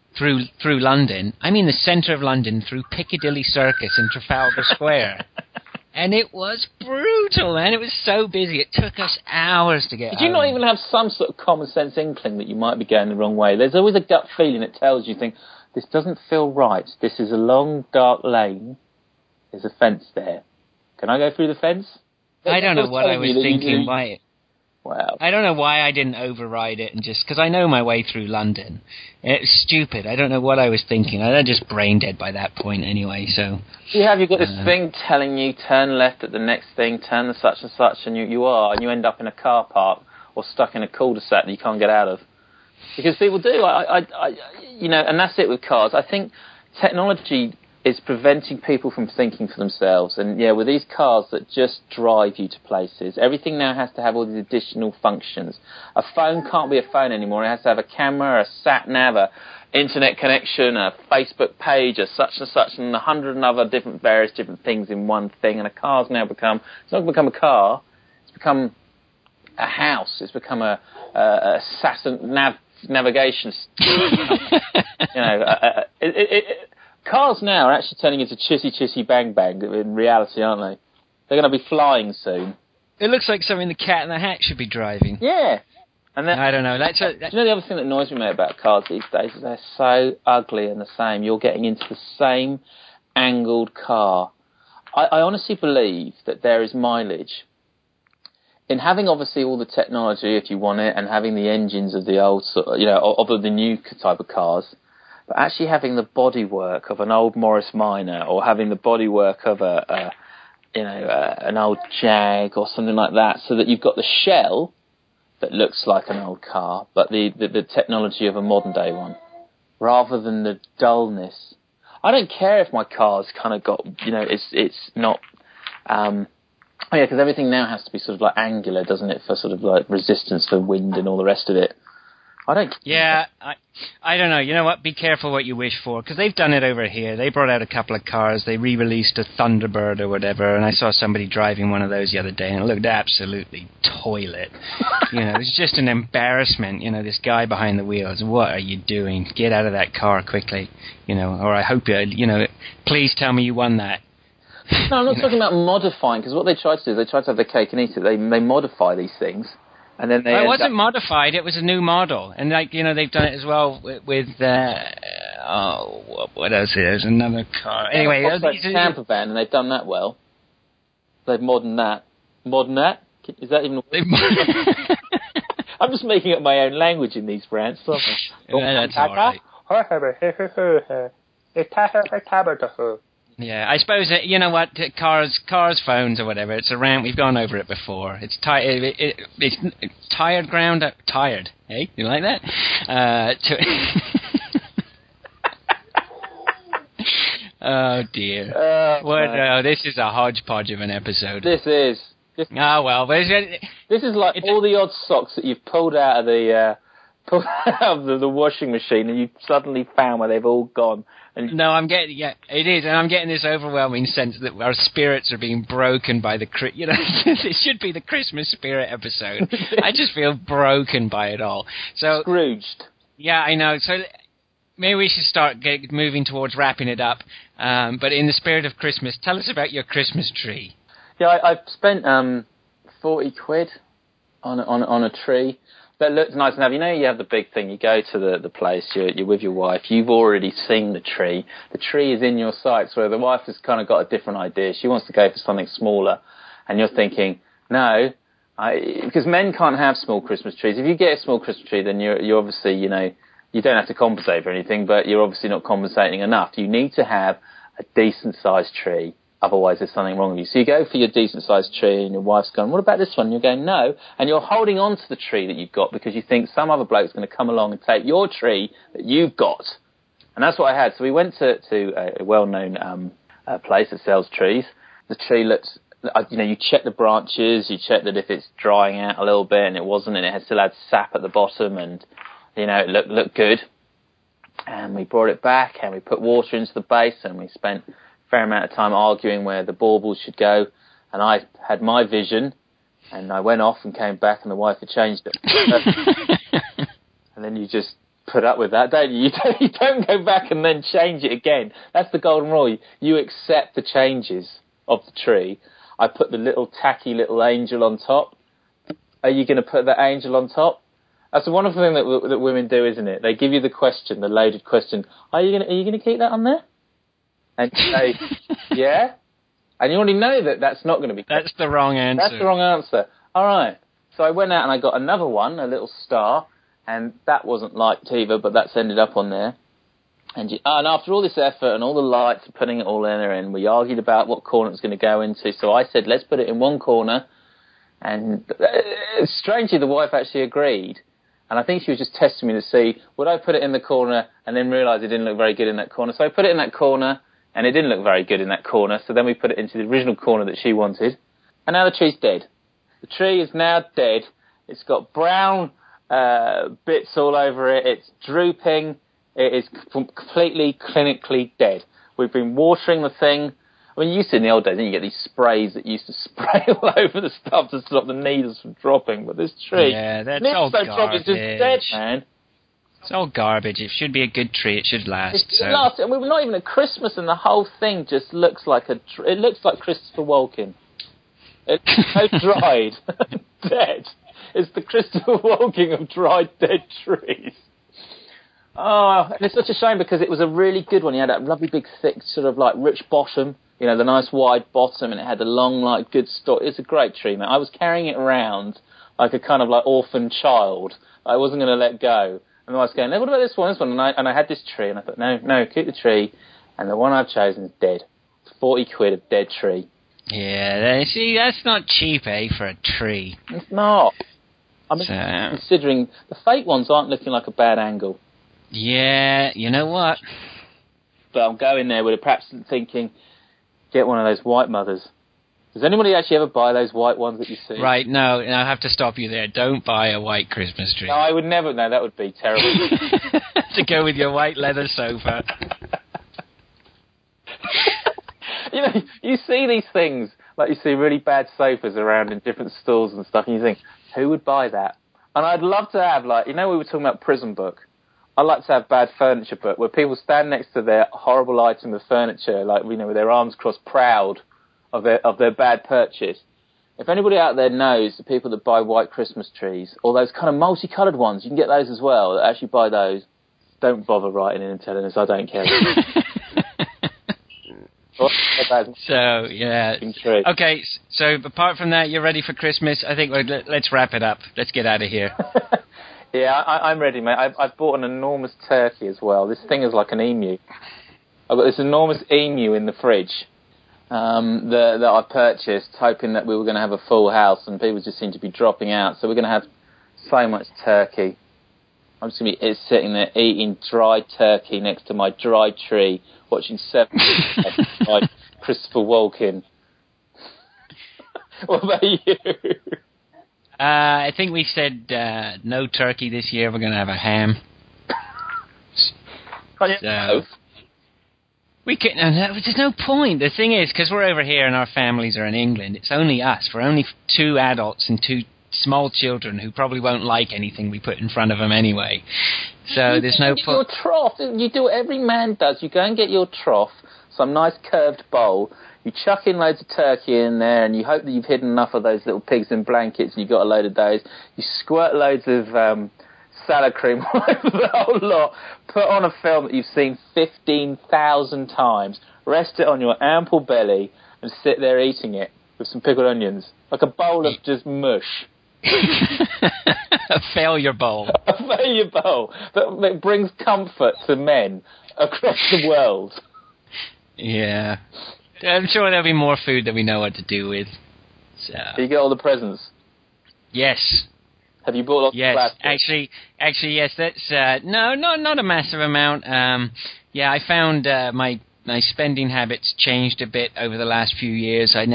through London. I mean the centre of London, through Piccadilly Circus and Trafalgar Square. And it was brutal, man. It was so busy. It took us hours to get Did you not even have some sort of common sense inkling that you might be going the wrong way? There's always a gut feeling that tells you, this doesn't feel right. This is a long, dark lane. There's a fence there. Can I go through the fence? I don't know what I was thinking. Why? Well, I don't know why I didn't override it and just... Because I know my way through London. It's stupid. I don't know what I was thinking. I was just brain dead by that point anyway, so... You've got this thing telling you, turn left at the next thing, turn the such and such, and you end up in a car park or stuck in a cul-de-sac that you can't get out of. Because people do. And that's it with cars. I think technology is preventing people from thinking for themselves. And, with these cars that just drive you to places, everything now has to have all these additional functions. A phone can't be a phone anymore. It has to have a camera, a sat-nav, a internet connection, a Facebook page, a such and such, and 100 other various different things in one thing. And a car's now it's not become a car, it's become a house. It's become a navigation. Cars now are actually turning into chissy bang bang in reality, aren't they? They're going to be flying soon. It looks like something the Cat in the Hat should be driving. Yeah. And I don't know. Do you know the other thing that annoys me about cars these days is they're so ugly and the same. You're getting into the same angled car. I honestly believe that there is mileage in having obviously all the technology if you want it, and having the engines of the old, of the new type of cars. But actually having the bodywork of an old Morris Minor, or having the bodywork of an old Jag or something like that, so that you've got the shell that looks like an old car, but the technology of a modern day one, rather than the dullness. I don't care if my car's kind of got, it's not. Because everything now has to be sort of like angular, doesn't it, for sort of like resistance for wind and all the rest of it. Yeah, I don't know. You know what? Be careful what you wish for, because they've done it over here. They brought out a couple of cars. They re-released a Thunderbird or whatever, and I saw somebody driving one of those the other day, and it looked absolutely toilet. It was just an embarrassment. This guy behind the wheels. What are you doing? Get out of that car quickly. Or I hope please tell me you won that. No, I'm not talking about modifying, because what they try to do is they try to have their cake and eat it. They modify these things. And then it wasn't modified; it was a new model, and they've done it as well with what else? There's another car. Anyway, it's a camper van, and they've done that well. They've moderned that. Modern that? Is that even? I'm just making up my own language in these brands. That's all right. Yeah, I suppose cars, phones, or whatever. It's around. We've gone over it before. It's tired ground. Tired. Hey, you like that? Oh dear. This is a hodgepodge of an episode. This is. This is like all the odd socks that you've pulled out of the washing machine, and you suddenly found where they've all gone. No, it is, and I'm getting this overwhelming sense that our spirits are being broken by it should be the Christmas spirit episode. I just feel broken by it all. So Scrooged. Yeah, I know. So maybe we should start moving towards wrapping it up. But in the spirit of Christmas, tell us about your Christmas tree. Yeah, I've spent 40 quid on a tree. That looks nice enough. You have the big thing. You go to the place, you're with your wife. You've already seen the tree. The tree is in your sights, where the wife has kind of got a different idea. She wants to go for something smaller. And you're thinking, no, because men can't have small Christmas trees. If you get a small Christmas tree, then you're obviously, you don't have to compensate for anything, but you're obviously not compensating enough. You need to have a decent-sized tree. Otherwise, there's something wrong with you. So you go for your decent-sized tree, and your wife's going, what about this one? And you're going, no. And you're holding on to the tree that you've got because you think some other bloke's going to come along and take your tree that you've got. And that's what I had. So we went to a well-known place that sells trees. The tree looks, you check the branches, you check that if it's drying out a little bit, and it wasn't, and it still had sap at the bottom, and, it looked good. And we brought it back, and we put water into the base, and we spent fair amount of time arguing where the baubles should go, and I had my vision, and I went off and came back, and the wife had changed it. And then you just put up with that, don't you? You don't go back and then change it again. That's the golden rule. You accept the changes of the tree. I put the little tacky little angel on top. Are you going to put the angel on top? That's a wonderful thing that women do, isn't it? They give you the question, the loaded question. Are you going to keep that on there? And you say, yeah. And you already know that that's not going to be. That's the wrong answer. That's the wrong answer. All right. So I went out and I got another one, a little star, and that wasn't liked either, but that's ended up on there. And after all this effort and all the lights and putting it all in there, and we argued about what corner it was going to go into. So I said, let's put it in one corner. And strangely, the wife actually agreed. And I think she was just testing me to see, would I put it in the corner and then realise it didn't look very good in that corner. So I put it in that corner, and it didn't look very good in that corner. So then we put it into the original corner that she wanted. And now the tree's dead. The tree is now dead. It's got brown bits all over it. It's drooping. It is completely clinically dead. We've been watering the thing. I mean, you used to in the old days, you get these sprays that used to spray all over the stuff to stop the needles from dropping. But this tree, that's all garbage. It's just dead, man. It's all garbage. It should be a good tree. It should last. It should last. And we're not even at Christmas, and the whole thing just looks like it looks like Christopher Walken. It's so dried, dead. It's the Christopher Walken of dried, dead trees. Oh, and it's such a shame because it was a really good one. He had that lovely big, thick, sort of like rich bottom. You know, the nice wide bottom, and it had the long, like, good stalk. It's a great tree, man. I was carrying it around like a kind of like orphan child. I wasn't going to let go. And I was going, what about this one, And I had this tree, and I thought, no, keep the tree. And the one I've chosen is dead. It's 40 quid a dead tree. Yeah, see, that's not cheap, for a tree. It's not. I mean, considering the fake ones aren't looking like a bad angle. Yeah, you know what? But I'm going there with perhaps thinking, get one of those white mothers. Does anybody actually ever buy those white ones that you see? Right, no, I have to stop you there. Don't buy a white Christmas tree. No, I would never. No, that would be terrible. To go with your white leather sofa. You know, you see these things, like you see really bad sofas around in different stores and stuff, and you think, who would buy that? And I'd love to have, like, we were talking about Prison Book. I'd like to have Bad Furniture Book, where people stand next to their horrible item of furniture, like, with their arms crossed, proud of their bad purchase. If anybody out there knows the people that buy white Christmas trees, or those kind of multicoloured ones, you can get those as well. Actually buy those. Don't bother writing in and telling us. I don't care. So, yeah. Okay, so apart from that, you're ready for Christmas? I think let's wrap it up. Let's get out of here. Yeah, I'm ready, mate. I've bought an enormous turkey as well. This thing is like an emu. I've got this enormous emu in the fridge that I purchased, hoping that we were going to have a full house, and people just seem to be dropping out. So we're going to have so much turkey. I'm just going to be sitting there eating dried turkey next to my dried tree, watching 7 by Christopher Walken. What about you? I think we said no turkey this year. We're going to have a ham. So, we can. There's no point. The thing is, because we're over here and our families are in England, it's only us. We're only 2 adults and 2 small children who probably won't like anything we put in front of them anyway. So there's no point. Your trough. You do what every man does. You go and get your trough, some nice curved bowl. You chuck in loads of turkey in there, and you hope that you've hidden enough of those little pigs in blankets, and you've got a load of those. You squirt loads of salad cream all over the whole lot. Put on a film that you've seen 15,000 times. Rest it on your ample belly, and sit there eating it with some pickled onions, like a bowl of just mush. A failure bowl. A failure bowl that brings comfort to men across the world. Yeah. I'm sure there'll be more food that we know what to do with. So. You get all the presents? Yes. Have you bought lots of plastic? Actually, yes. That's no, not a massive amount. Yeah, I found my spending habits changed a bit over the last few years. I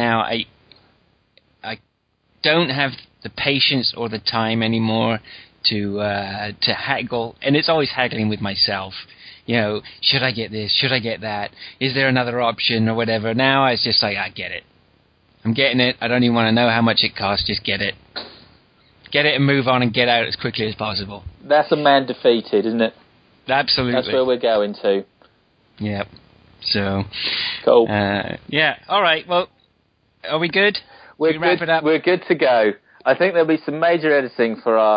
don't have the patience or the time anymore to haggle, and it's always haggling with myself. Should I get this? Should I get that? Is there another option or whatever? Now it's just like, I get it. I'm getting it. I don't even want to know how much it costs. Just get it. Get it and move on and get out as quickly as possible. That's a man defeated, isn't it? Absolutely. That's where we're going to. Yeah. So. Cool. Yeah. All right. Well, are we good? We're wrap good. It up? We're good to go. I think there'll be some major editing to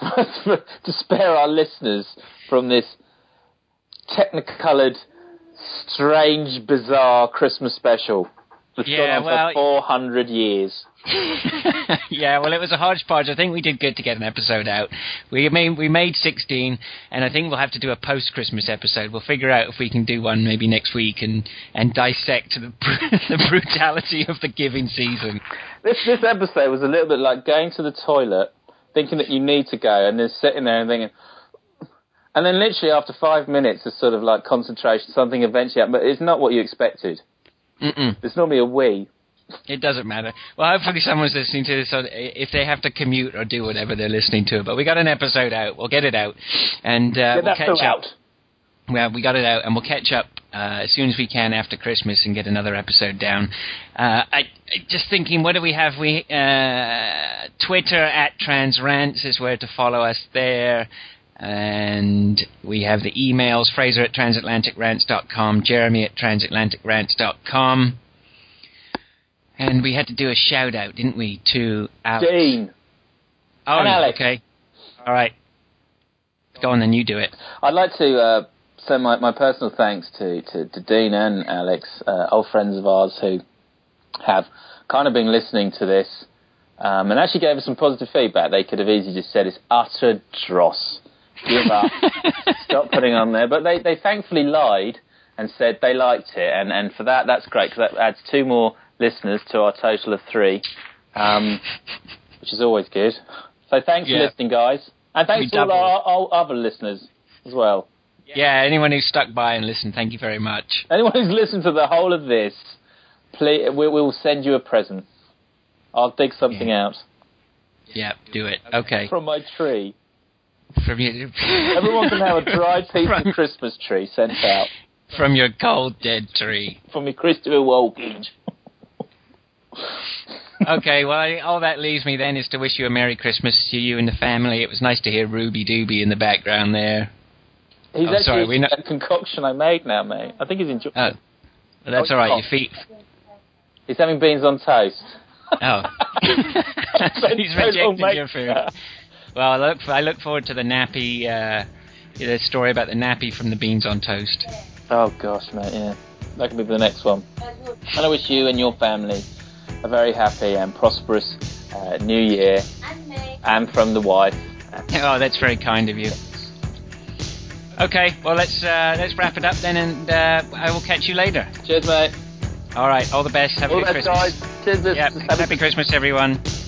spare our listeners from this technicoloured, strange, bizarre Christmas special that's gone on for 400 years. Yeah, well, it was a hodgepodge. I think we did good to get an episode out. We made 16, and I think we'll have to do a post-Christmas episode. We'll figure out if we can do one maybe next week and dissect the brutality of the giving season. This episode was a little bit like going to the toilet, thinking that you need to go, and then sitting there and thinking... And then literally after 5 minutes of sort of like concentration, something eventually happened, but it's not what you expected. It's normally a wee. It doesn't matter. Well, hopefully someone's listening to this if they have to commute or do whatever they're listening to. But we got an episode out. We'll get it out. And we'll catch up. Well, we got it out, and we'll catch up as soon as we can after Christmas and get another episode down. I just thinking, what do we have? Twitter @transrants is where to follow us there. And we have the emails, Fraser @transatlanticrants.com, Jeremy @transatlanticrants.com. And we had to do a shout-out, didn't we, to Alex? Dean. Oh, and Alex. Okay. All right. Go on, then you do it. I'd like to send my personal thanks to Dean and Alex, old friends of ours who have kind of been listening to this and actually gave us some positive feedback. They could have easily just said it's utter dross. Give up. Stop putting on there. But they thankfully lied and said they liked it. And for that's great, because that adds 2 more listeners to our total of 3, which is always good. So thanks for listening, guys. And thanks to all our other listeners as well. Yeah, anyone who's stuck by and listened, thank you very much. Anyone who's listened to the whole of this, please, we'll send you a present. I'll dig something out. Yeah, do it. Okay. From my tree. From you. Everyone can have a dried piece of Christmas tree sent out. From your cold, dead tree. From your Christopher Walken. Okay, well, all that leaves me then is to wish you a Merry Christmas to you and the family. It was nice to hear Ruby Doobie in the background there. He's actually a concoction I made now, mate. I think he's enjoying it. Well, that's all right. Your feet... He's having beans on toast. Oh. He's rejecting your food. Well, I look forward to the nappy, the story about the nappy from the beans on toast. Oh, gosh, mate, yeah. That could be the next one. And I wish you and your family a very happy and prosperous New Year. And me. And from the wife. Oh, that's very kind of you. Okay, well, let's wrap it up then, and I will catch you later. Cheers, mate. All right, all the best. Have a good Christmas. Guys. Cheers, Happy Christmas, everyone.